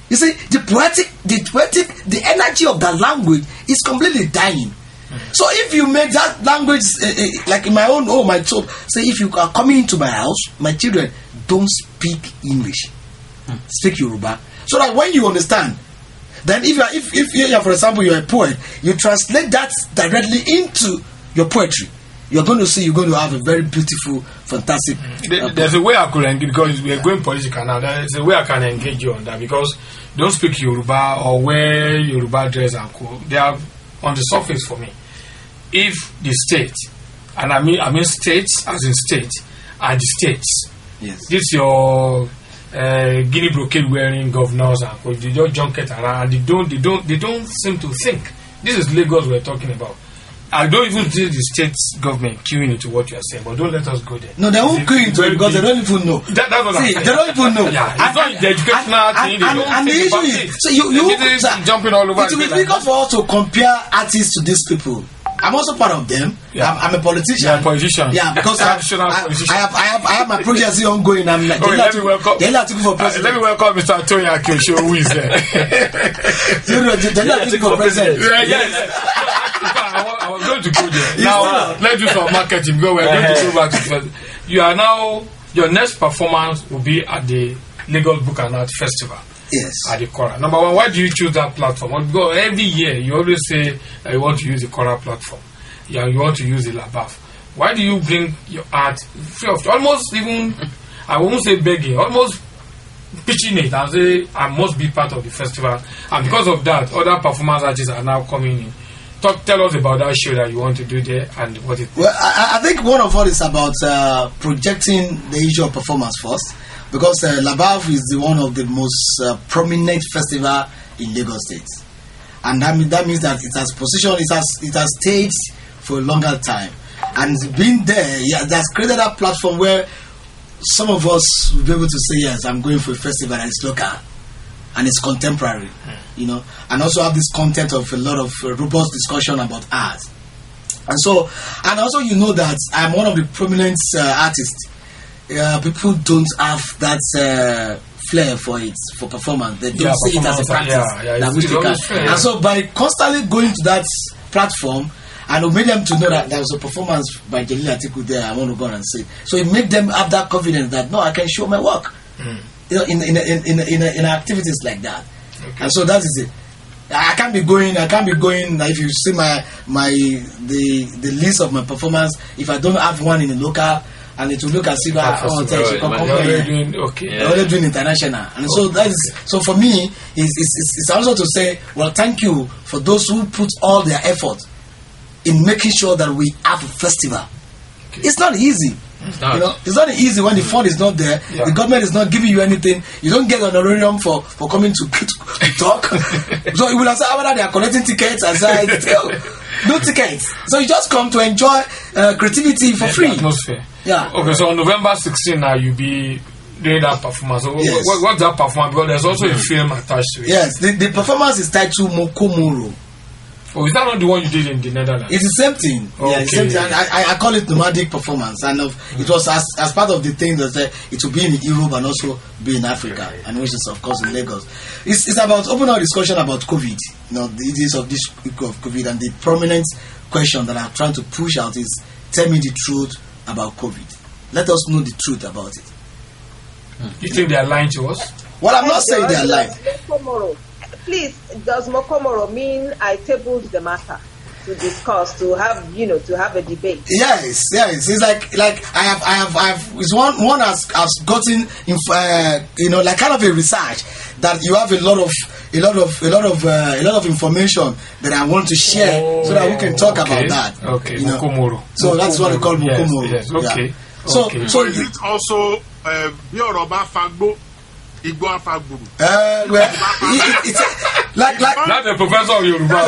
You see, the energy of that language is completely dying. So if you make that language, like in my own home, I told, say, if you are coming into my house, my children don't speak English, speak Yoruba, so that when you understand, then if you, for example, you're a poet, you translate that directly into your poetry. You're going to have a very beautiful, fantastic. There's a way I could engage, because we are going political now. There's a way I can engage you on that, because don't speak Yoruba or wear Yoruba dress and cool. They are on the surface for me. If the state, and I mean states as in state, are the states. Yes. This your Guinea brocade wearing governors and cool. They just junket around. They don't seem to think. This is Lagos we're talking about. I don't even see the state government queuing into what you are saying, but don't let us go there. No, they won't queue into it because they don't even know. That's what I'm saying. They don't even know. Yeah, it's not the educational thing. And the issue is, so you jumping all over. It will be difficult for us to compare artists to these people. I'm also part of them. Yeah. I'm a politician. Yeah, politician. Yeah, because I have my projects ongoing. I'm like, let me welcome Mr. Tony Akosho, who is there. For president. Yes. I was going to go there. Now, let's do some marketing, because we're going to go back to first. You are now, your next performance will be at the Lagos Book and Art Festival. Yes. At the Kora. Number one, why do you choose that platform? Because every year you always say that you want to use the Kora platform. Yeah, you want to use the Labaf. Why do you bring your art free of charge? Almost even, I won't say begging, almost pitching it and say, I must be part of the festival. And because of that, other performance artists are now coming in. Tell us about that show that you want to do there and what it is. Well, I think one of all is about projecting the issue of performance first, because Labaf is one of the most prominent festival in Lagos State, and that means that it has positioned, it has stayed for a longer time, and being there, it has created a platform where some of us will be able to say, yes, I'm going for a festival and it's local and it's contemporary, you know, and also have this content of a lot of robust discussion about art. And also you know that I'm one of the prominent artists. People don't have that flair for it, for performance. They don't see it as a practice. And so by constantly going to that platform, and it made them to know that there was a performance by Jalil Atiku there, I want to go and see. So it made them have that confidence that, no, I can show my work. You know, in activities like that. Okay. And so that is it. I can't be going. If you see the list of my performance, if I don't have one in the local, and it will look as if you're only doing international. And so that is, so for me, it's also to say, well, thank you for those who put all their effort in making sure that we have a festival. Okay. It's not easy. You know, it's not easy when the fund is not there. Yeah. The government is not giving you anything. You don't get an honorarium for coming to talk. So you will say, whether they are collecting tickets and say, no tickets. So you just come to enjoy creativity for free. Atmosphere. Yeah. Okay, so on November 16th now you'll be doing that performance. So yes. What's that performance? Because there's also a film attached to it. Yes, the performance is titled Mokomoro. Oh, is that not the one you did in the Netherlands? It's the same thing. Okay. Yeah, it's the same thing. I call it nomadic performance, and it was as part of the thing that it will be in Europe and also be in Africa, and which is of course in Lagos. It's about open our discussion about COVID. You know, the issues of this of COVID, and the prominent question that I'm trying to push out is, tell me the truth about COVID. Let us know the truth about it. You think they are lying to us? Well, I'm not saying they are lying. Please, does Mokomoro mean I tabled the matter to discuss, to have a debate? Yes. It's like I have. It's one has gotten like kind of a research that you have a lot of information that I want to share so that we can talk about that. Okay, Mokomoro. So that's what we call Mokomoro. Yes. Okay. Yeah. So is it also Yoruba Fagbo? Igbo Afagburu. It's like not the professor of Yoruba.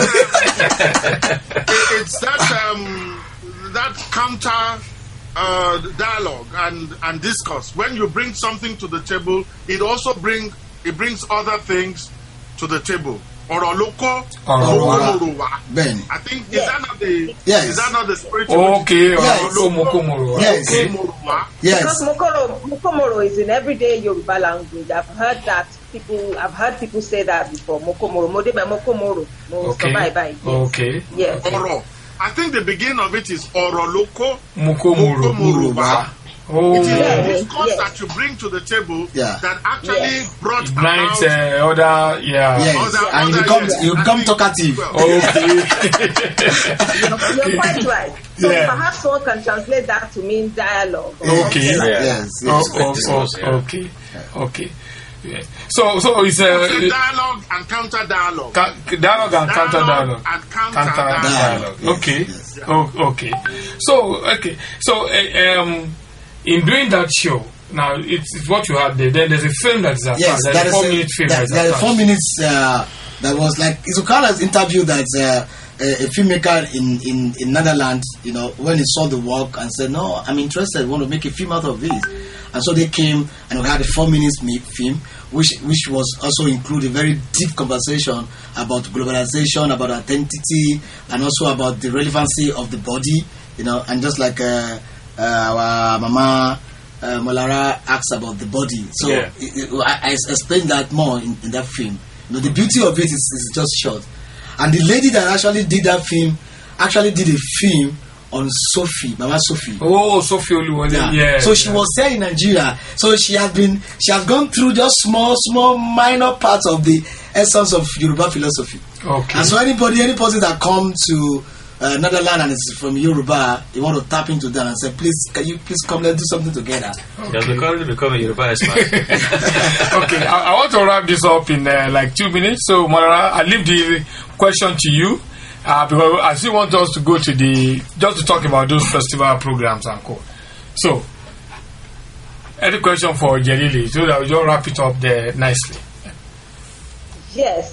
It's that counter dialogue and discourse. When you bring something to the table, it also brings other things to the table. Oroloko Mokomorowa. Ben. I think is that not the yes. Is that not the spiritual? Okay, yes. Mokomorowa. Yes. Yes. Because Mokomoro is in everyday Yoruba language. I've heard people say that before. Mokomoro, Modebe Mokomoro. Okay. Okay. Yes. Oro. I think the beginning of it is Oroloko Mokomorowa. Oh. It is the discourse that you bring to the table that actually brought about other and you become talkative. Okay. You're quite right. So perhaps one can translate that to mean dialogue. Okay. Yes. Okay. Okay. Yeah. So it's dialogue and counter dialogue. Dialogue and counter dialogue. Counter dialogue. Okay. Okay. So in doing that show, now it's what you had there. Then there's a film that's attached. Yes, there's a 4-minute film. There's 4 minutes that was like it's kind of interview that a filmmaker in Netherlands, you know, when he saw the work and said, "No, I'm interested. I want to make a film out of this." And so they came and we had a 4 minutes film, which was also include a very deep conversation about globalization, about identity, and also about the relevancy of the body, you know, and just like our Mama Molara asks about the body. So I explained that more in that film. You know, the beauty of it is just short. And the lady that actually did that film actually did a film on Sophie, Mama Sophie. Oh, Sophie Oluwole. Yeah. So she was there in Nigeria. So she has gone through just small minor parts of the essence of Yoruba philosophy. Okay. And so any person that comes to Netherlands and is from Yoruba, you want to tap into that and say, please, can you please come, let's do something together. Okay. You become a Yoruba expert. Okay, I want to wrap this up in like 2 minutes. So, Molara, I leave the question to you because I still want us to go to just to talk about those festival programs and co. So, any question for Jelili so that we just wrap it up there nicely? Yes.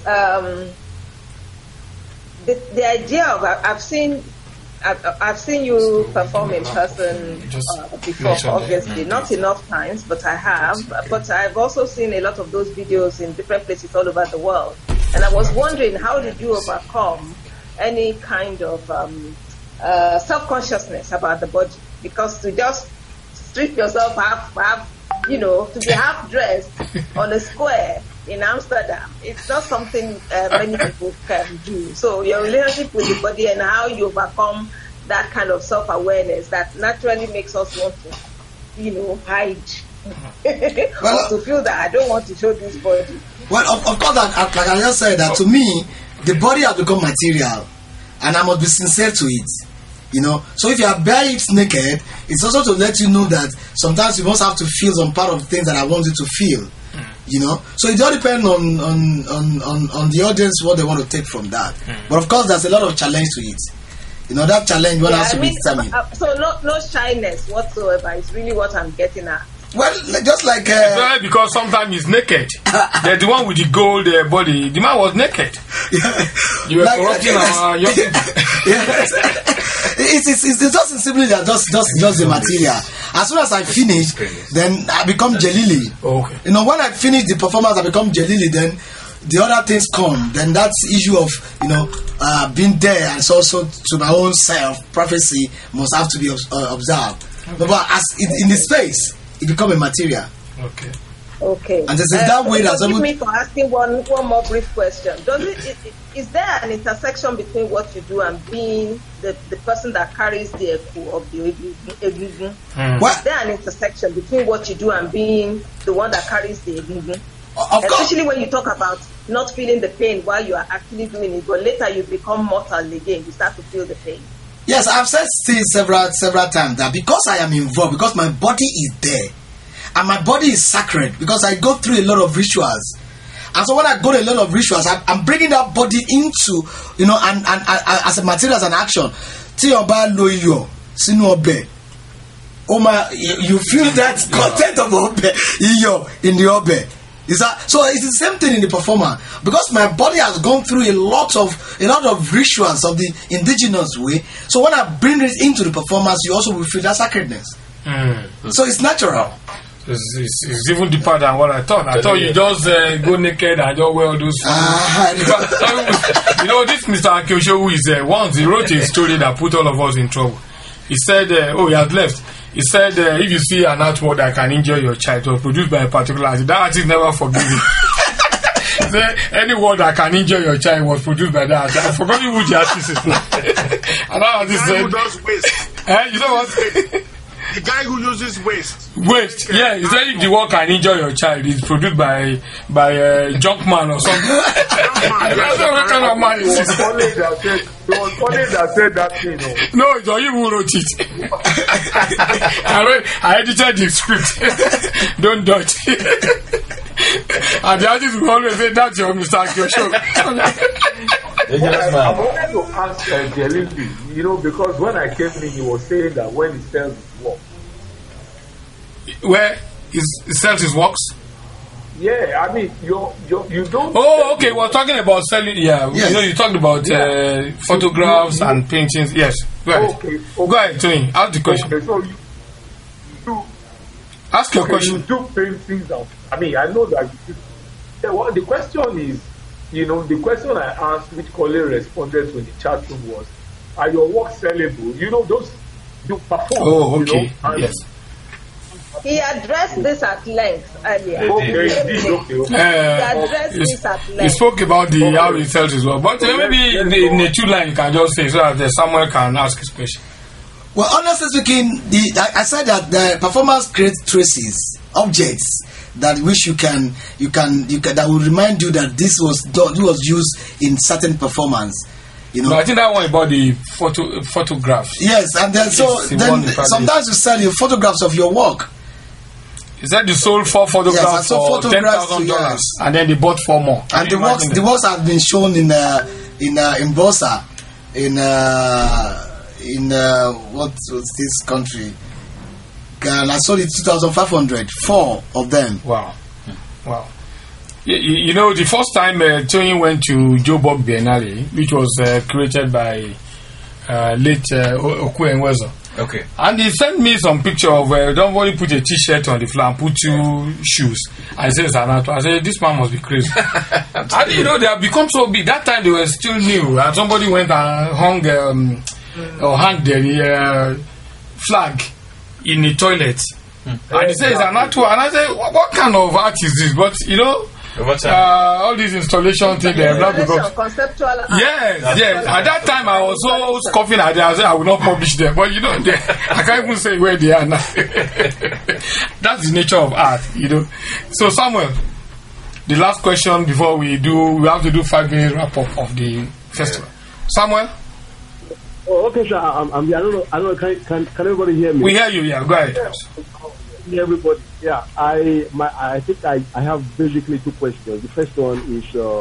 The idea of I've seen you perform in person before, obviously not enough times, but I have. But I've also seen a lot of those videos in different places all over the world, and I was wondering, how did you overcome any kind of self-consciousness about the body? Because to just strip yourself half, you know, to be half dressed on a square in Amsterdam, it's not something many people can do. So your relationship with the body and how you overcome that kind of self-awareness that naturally makes us want to, you know, hide. Or to feel that I don't want to show this body. Well, of course, like I just said, that to me, the body has become material, and I must be sincere to it. You know, so if you are bare hips naked, it's also to let you know that sometimes you must have to feel some part of things that I want you to feel. You know, so it all depends on the audience what they want to take from that. But of course, there's a lot of challenge to it. You know, that challenge has to be determined. So no shyness whatsoever is really what I'm getting at. Well, just like because sometimes he's naked. The one with the gold body, the man was naked. You were corrupting our young people. It's just simply that just the material. As soon as I finish, then I become Jelili. Okay. You know, when I finish the performance, I become Jelili. Then the other things come. Then that issue of, you know, being there and also to my own self prophecy must have to be observed. But as in the space, it becomes a material. Okay. And this is that way that forgive me for asking one more brief question. Is there an intersection between what you do and being the person that carries the echo of the egungun? Is there an intersection between what you do and being the one that carries the egungun? Especially when you talk about not feeling the pain while you are actually doing it, but later you become mortal again. You start to feel the pain. Yes, I've said several times that because I am involved, because my body is there, and my body is sacred, because I go through a lot of rituals. And so when I go to a lot of rituals, I'm bringing that body into, you know, and as a material, as an action. You feel that content of obe in the obe. So it's the same thing in the performer, because my body has gone through a lot of rituals of the indigenous way. So when I bring it into the performance, you also will feel that sacredness. So it's natural. It's even deeper than what I thought. I thought you just go naked and just wear all those. You know, this Mr. Akiosho, who is once he wrote a story that put all of us in trouble. He said, he had left. He said, if you see an artwork that can injure your child or produced by a particular artist, that artist never forgiven. Any word that can injure your child was produced by that artist. I forgot who the artist is now. And that artist said, who does waste. You know what? The guy who uses waste. Waste, yeah. He said if the word can injure your child, it's produced by Junkman or something. I don't know what kind of man is this. It was funny that said that thing. No, it's not you who wrote it. I edited the script. Don't dodge. And the artist will always say, that's your Mr. Akiosho. I wanted to ask Jelili, you know, because when I came in, he was saying that when he sells his work. Where he sells his works? Yeah, I mean, you don't. Oh, okay. We're talking about selling. Yeah, yes. You know, you talked about photographs and paintings. Yes, go ahead. Okay. Go ahead, Tony. Ask the question. Okay, so you do. Ask your question. You do paintings of. I mean, I know that. Well, the question is, you know, the question I asked, which colleague responded to in the chat room was, "Are your works sellable?" You know, those you perform. Oh, okay. You know, yes. He addressed this at length earlier. Okay. He addressed this at length. He spoke about how he sells his work, but maybe in the 2 line you can just say so that someone can ask his question. Well, honestly speaking, I said that the performance creates traces, objects that which you can that will remind you that this was done, it was used in certain performance. You know, no, I think that one about the photographs. Yes, and then sometimes you sell your photographs of your work. Is that you sold 4 photographs for $10,000, and then they bought 4 more? And the works have been shown in Bosa, in what was this country? And I sold it 2,500. 4 of them. Wow. You know, the first time Tony went to Joburg Biennale, which was created by late Oku Enwezo. Okay. And he sent me some picture of don't worry, put a t-shirt on the floor and put 2 shoes. I said, Zanato. I said, this man must be crazy. And you know, they have become so big. That time they were still new. And somebody went and hung the flag in the toilet. And he said, Zanato. And I said, what kind of art is this? But you know, all these installation things, they have not become conceptual art. Yes. At that time, I was so scoffing at them. I said I will not publish them, but you know, I can't even say where they are now. That's the nature of art, you know. So, Samuel, the last question before we have to do 5-minute wrap up of the festival. Samuel. Oh, okay, sir. I'm here. I don't know. Can everybody hear me? We hear you. Yeah, go ahead. Everybody, yeah. I think I have basically 2 questions. The first one is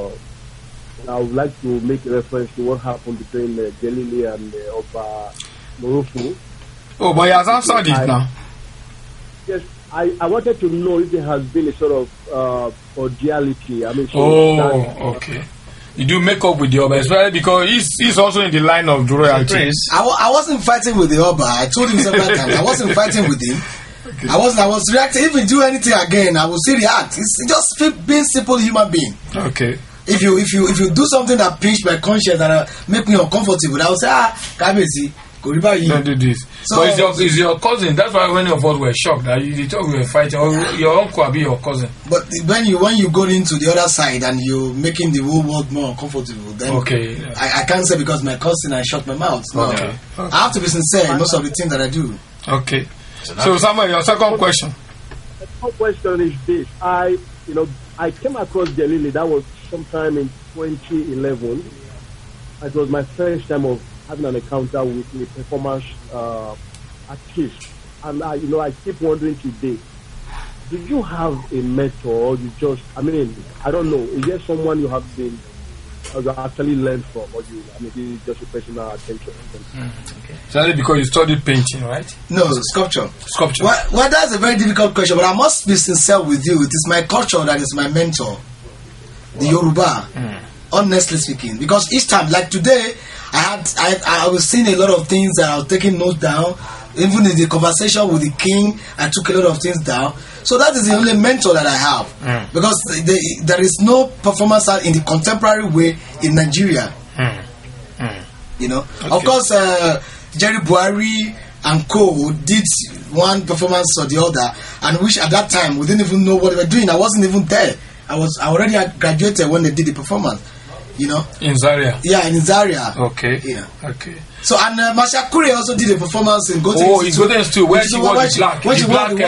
I would like to make a reference to what happened between Jelili and Oba Morufu. Oh, but he has answered it now. Yes, I wanted to know if there has been a sort of cordiality. I mean, okay. You do make up with the Oba, especially because he's also in the line of royalty. I wasn't fighting with the Oba. I told him several times. I wasn't fighting with him. Okay. I was reacting. If we do anything again, I will still react. It's just being simple human being. Okay. If you do something that pinch my conscience and make me uncomfortable, I will say, Kabezi, don't do this. So, but it's your cousin. That's why many of us were shocked that you thought we were fighting. Or your uncle will be your cousin. But when you go into the other side and you're making the whole world more uncomfortable, then I can't say because my cousin I shut my mouth. No. Okay. I have to be sincere in most of the things that I do. Okay. So Samuel, your second question. The second question is this: I came across Jelili. That was sometime in 2011. It was my first time of having an encounter with a performance artist, and I keep wondering today: do you have a mentor, or you just? I don't know. Is there someone you have been? You actually learned from, or maybe just a personal attention. Okay. So that's because you studied painting, right? No, sculpture. Well, that's a very difficult question, but I must be sincere with you. It is my culture that is my mentor, the Yoruba. Honestly speaking, because each time, like today, I was seeing a lot of things that I was taking notes down. Even in the conversation with the king, I took a lot of things down. So that is the only mentor that I have. Because there is no performance art in the contemporary way in Nigeria. You know, of course, Jerry Buhari and co did one performance or the other, and which at that time we didn't even know what they were doing. I wasn't even there. I already had graduated when they did the performance. You know, in Zaria. Yeah, in Zaria. Okay. Yeah. Okay. So and Masha Kure also did a performance in Goten. Oh, in Goten too, where she wore the black. When she wore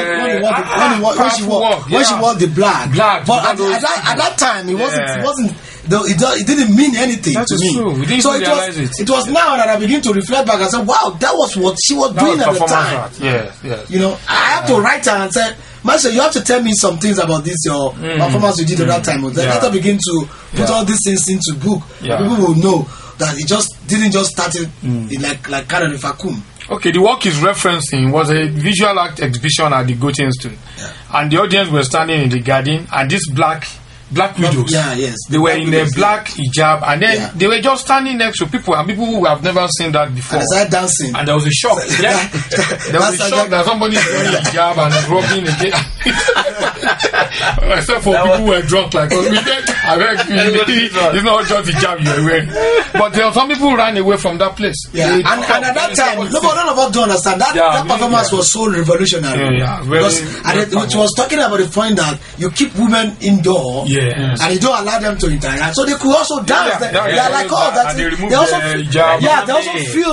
the black. Black. But at that time, it wasn't. It didn't mean anything to me. True. We didn't realize it. It was now that I begin to reflect back and say, wow, that was what she was doing at the time. Yes. You know, I have to write her and say, Master, you have to tell me some things about this, your performance you did at that time. Then later begin to put all these things into book. People will know that it just didn't just start it like kind of a vacuum. Okay, the work he's referencing was a visual art exhibition at the Goethe Institute. And the audience were standing in the garden, and this black widows. They were in a black hijab, and then they were just standing next to people, and people who have never seen that before. And they started dancing. And there was a shock. There was a shock that somebody is wearing a hijab and rubbing again. Except for people who were drunk like us. It's not just hijab you were wearing. But there were some people who ran away from that place. And at that time, none of us don't understand. That performance was so revolutionary. Because it was talking about the point that you keep women indoor. And you don't allow them to interact, so they could also dance. They are like all that. They also feel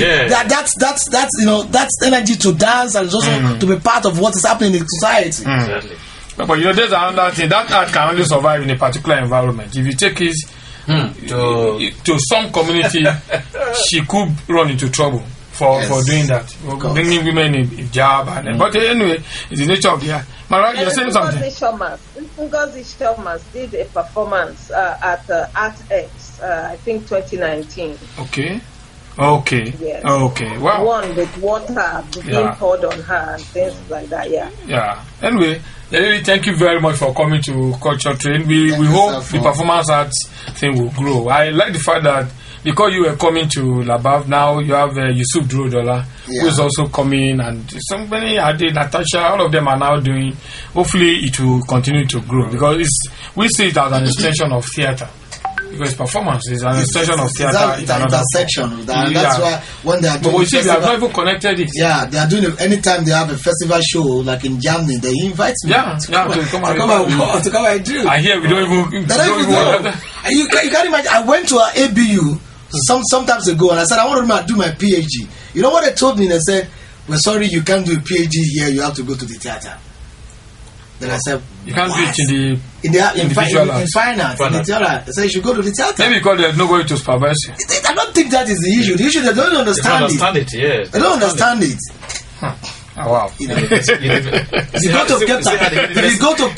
that's energy to dance and also to be part of what is happening in society. But you know, there's another thing. That art can only survive in a particular environment. If you take it to some community, she could run into trouble for doing that, bringing women in hijab. But anyway, it's the nature of the art. Mara, you're saying something. Ngozi Shomas did a performance at ArtX, I think 2019. Okay. Yes. Okay. Wow. One with water being poured on her and things like that. Yeah. Anyway, Lily, thank you very much for coming to Culture Train. We hope the performance arts thing will grow. I like the fact that because you were coming to Labav, now you have Yusuf Durodola, who is also coming, and somebody, Ade, Natasha, all of them are now doing. Hopefully, it will continue to grow because we see it as an extension of theatre. Because performance is an extension of theatre. It's an intersection. That's why when they are doing. But we see they have not even connected it. Yeah, they are doing it. Anytime they have a festival show, like in Germany, they invite me. To come and do. I hear we don't even. You can't imagine. I went to an ABU sometimes ago, and I said I want to do my PhD. You know what they told me? They said, "We're sorry, you can't do a PhD here. You have to go to the theatre." Then I said, "You can't do it in fine art, in the theatre." They said, "You should go to the theatre." Maybe because there's nobody to supervise you. I don't think that is the issue. The issue they don't understand it. They don't understand it. Oh, wow. If you go to Cape Town, if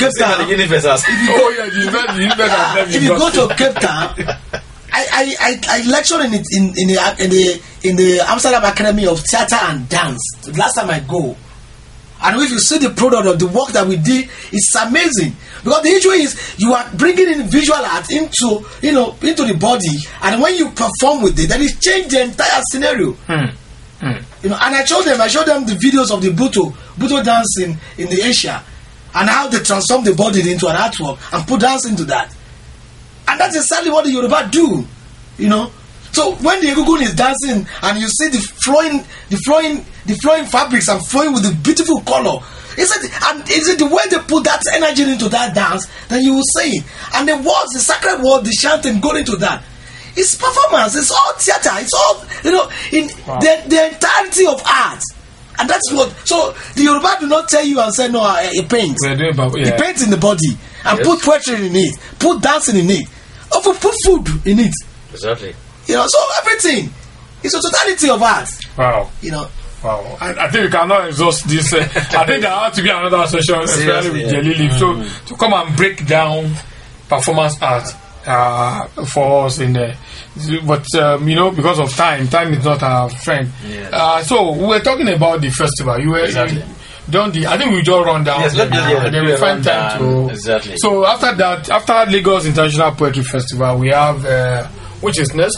you go to Cape Town, I lectured in the Amsterdam Academy of Theatre and Dance. The last time I go, and if you see the product of the work that we did, it's amazing. Because the issue is you are bringing in visual art into the body, and when you perform with it, then it changes the entire scenario. You know, and I showed them the videos of the Buto dance in the Asia, and how they transform the body into an artwork and put dance into that. And that's exactly what the Yoruba do, you know. So when the Egungun is dancing and you see the flowing fabrics and flowing with the beautiful color, is it the way they put that energy into that dance, then you will see it. And the words, the sacred word, the chanting go into that. It's performance. It's all theater. It's all, the entirety of art. And that's what. So the Yoruba do not tell you and say, no, he paints. He paints in the body and put poetry in it, put dancing in it, or put food in it. Exactly. You know, so everything is a totality of art. Wow. You know. Wow. I think we cannot exhaust this. I think there has to be another session, especially with Jelili. So to come and break down performance art for us in there. But because of time is not our friend. So we were talking about the festival. You were I think we just run down. Yes, then we find time to. Exactly. So after that, after Lagos International Poetry Festival, we have which is next.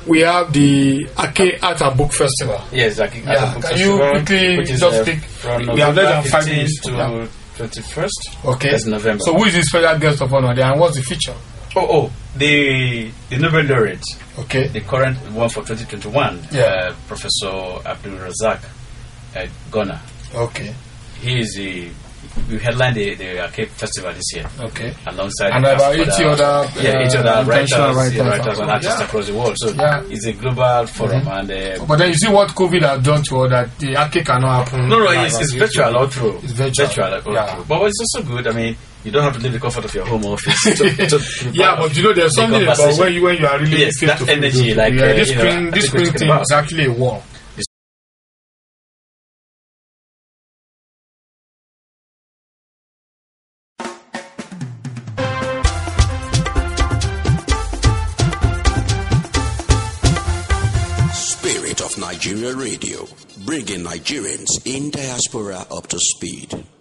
we have the Ake Art and Book Festival. Yes, Ake Art and Book Can Festival. you quickly just speak? We have less than 5 minutes to 21st. Okay. That's November. So who is this special guest of honor there, and what's the feature? The Nobel laureate. Okay. The current one for 2021. Professor Abdul Razak Ghana. Okay. He is we headlined the Ake Festival this year. Okay. Alongside and about 80 other writers and artists across the world. So it's a global forum. And but then you see what COVID has done to all that. The Ake cannot happen. No, it's virtual all through. It's virtual all through. But it's also good. I mean, you don't have to leave the comfort of your home office. But you know, there's something about when you are really face that to energy. Like this spring thing is actually a war. Spirit of Nigeria Radio, bringing Nigerians in diaspora up to speed.